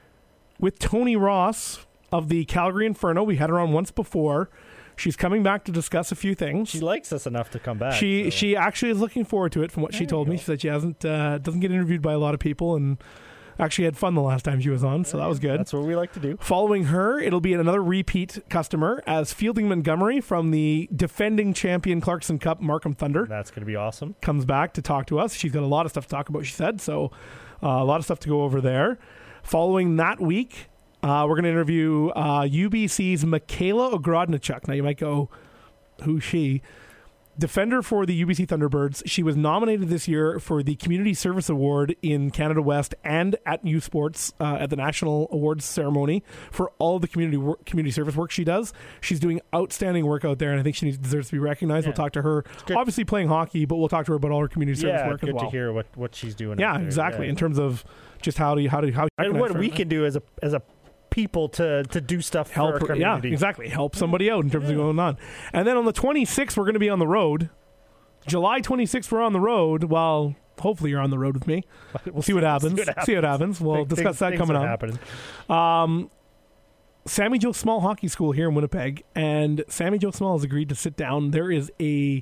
with Tony Ross of the Calgary Inferno. We had her on once before. She's coming back to discuss a few things. She likes us enough to come back. She so. she actually is looking forward to it from what she There told you me. go. She said she hasn't uh, doesn't get interviewed by a lot of people and actually had fun the last time she was on, so that was good. That's what we like to do. Following her, it'll be another repeat customer as Fielding Montgomery from the defending champion Clarkson Cup Markham Thunder That's going to be awesome. comes back to talk to us. She's got a lot of stuff to talk about, she said, so uh, a lot of stuff to go over there. Following that week, uh, we're going to interview uh, U B C's Michaela Ogrodnichuk. Now, you might go, who's she? Defender for the U B C Thunderbirds. She was nominated this year for the Community Service Award in Canada West and at U Sports uh, at the National Awards ceremony for all the community work, community service work she does. She's doing outstanding work out there, and I think she needs, deserves to be recognized. Yeah. We'll talk to her, obviously playing hockey, but we'll talk to her about all her community service Yeah, work as good well. to hear what, what she's doing. Yeah, out there. exactly. Yeah. In terms of just how do you how do you, how you And what we her. can do as a as a people to to do stuff help for our her, yeah, community. exactly. Help somebody out in terms of going on. And then on the twenty-sixth, we're going to be on the road. July twenty-sixth, we're on the road. Well, hopefully you're on the road with me. We'll see what happens. See what happens. See what happens. We'll Big discuss things- that things coming are up. happening. Um, Sammy Joe Small Hockey School here in Winnipeg, and Sammy Joe Small has agreed to sit down. There is a,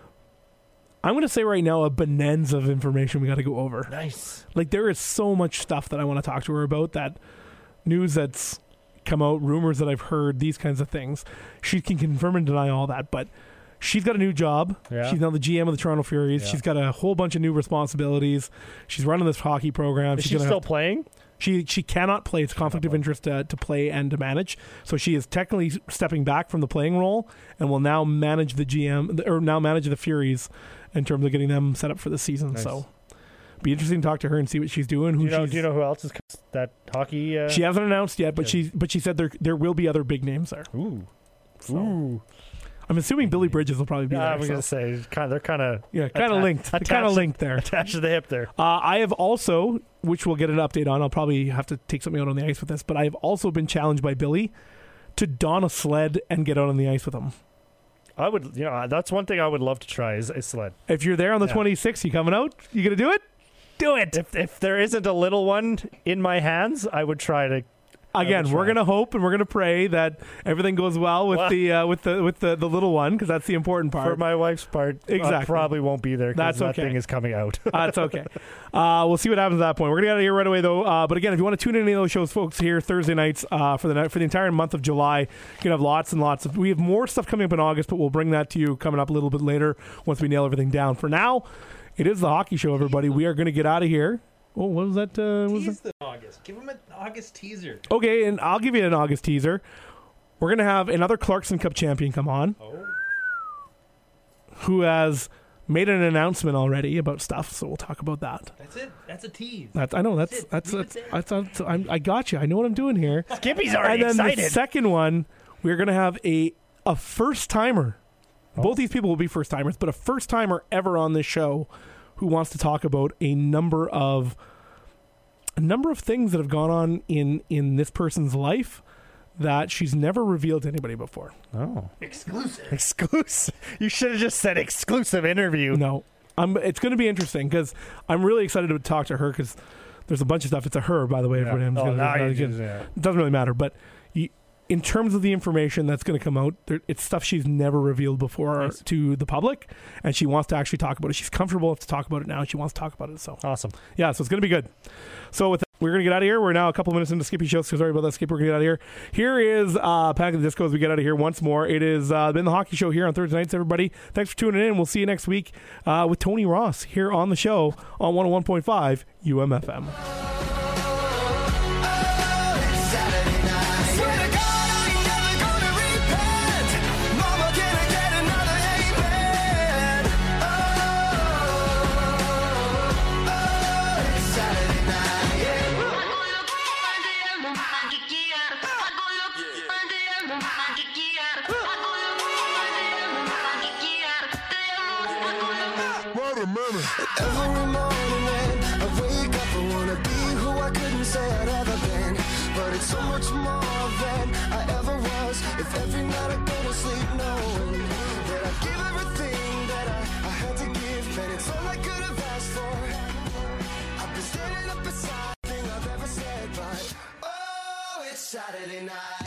I'm going to say right now, a bonanza of information we got to go over. Nice. Like, there is so much stuff that I want to talk to her about, that news that's come out, rumors that I've heard, these kinds of things. She can confirm and deny all that, but she's got a new job. Yeah. She's now the G M of the Toronto Furies. Yeah. She's got a whole bunch of new responsibilities. She's running this hockey program. Is she's she gonna still have to- playing? She she cannot play. It's a conflict of interest to, to play and to manage. So she is technically stepping back from the playing role and will now manage the G M or now manage the Furies in terms of getting them set up for the season. Nice. So be interesting to talk to her and see what she's doing. Who Do you know? she's, Do you know who else is that hockey? Uh, She hasn't announced yet, but Yeah. she but she said there there will be other big names there. Ooh. So, Ooh. I'm assuming Billy Bridges will probably be Yeah, there. I was so- gonna say, kind of, they're kind of yeah, kind of atta- linked. Kind attached of to- linked there. attached to the hip there. Uh, I have also, which we'll get an update on, I'll probably have to take something out on the ice with this, but I have also been challenged by Billy to don a sled and get out on the ice with him. I would, you know, that's one thing I would love to try is a sled. If you're there on the Yeah. twenty-sixth, you coming out? You going to do it? Do it. If if there isn't a little one in my hands, I would try to. Again, would we're try. going to hope and we're going to pray that everything goes well with Well- the uh, with the with the, the little one, because that's the important part. For my wife's part, I Exactly. probably won't be there because That's that okay. thing is coming out. That's okay. Uh, we'll see what happens at that point. We're gonna get out of here right away, though. Uh, but again, if you want to tune in to any of those shows, folks, here Thursday nights uh, for the night, for the entire month of July, you can have lots and lots of. We have more stuff coming up in August, but we'll bring that to you coming up a little bit later once we nail everything down. For now, it is the hockey show, everybody. We are going to get out of here. Oh, what was that? Uh, what was Tease that? the August. Give him an August teaser. Okay, and I'll give you an August teaser. We're going to have another Clarkson Cup champion come on, Oh. who has made an announcement already about stuff. So we'll talk about that. That's it. That's a tease. That's I know that's it. that's Leave that's, it that's, that's, I'm, I got you. I know what I'm doing here. Skippy's already And then excited. the second one, we're going to have a a first timer. Both these people will be first timers, but a first timer ever on this show who wants to talk about a number of a number of things that have gone on in in this person's life that she's never revealed to anybody before. Oh, Exclusive. exclusive! You should have just said exclusive interview. No, I'm, it's going to be interesting because I'm really excited to talk to her because there's a bunch of stuff. It's a her, by the way. Yeah. Everybody. I'm just Oh, gonna- now I'm you gonna- just- yeah. It doesn't really matter, but you, in terms of the information that's going to come out, there, it's stuff she's never revealed before Nice. to the public, and she wants to actually talk about it. She's comfortable enough to talk about it now. She wants to talk about it. So Awesome. yeah, so it's going to be good. So with that, we're going to get out of here. We're now a couple minutes into Skippy show, so sorry about that, Skippy. We're going to get out of here. Here is uh, Panic at the Disco as we get out of here once more. It has uh, been the hockey show here on Thursday nights, everybody. Thanks for tuning in. We'll see you next week uh, with Tony Ross here on the show on one oh one point five U M F M. Swear to God, I ain't never gonna repent. Mama, can I get another amen? Oh, oh, it's Saturday night, yeah. Every morning when I wake up, I wanna be who I couldn't say I'd ever been. But it's so much more than I ever was. If every night I go to sleep knowing that I give everything that I, I had to give, and it's all I could have asked for. I've been standing up beside everything I've ever said, but oh, it's Saturday night.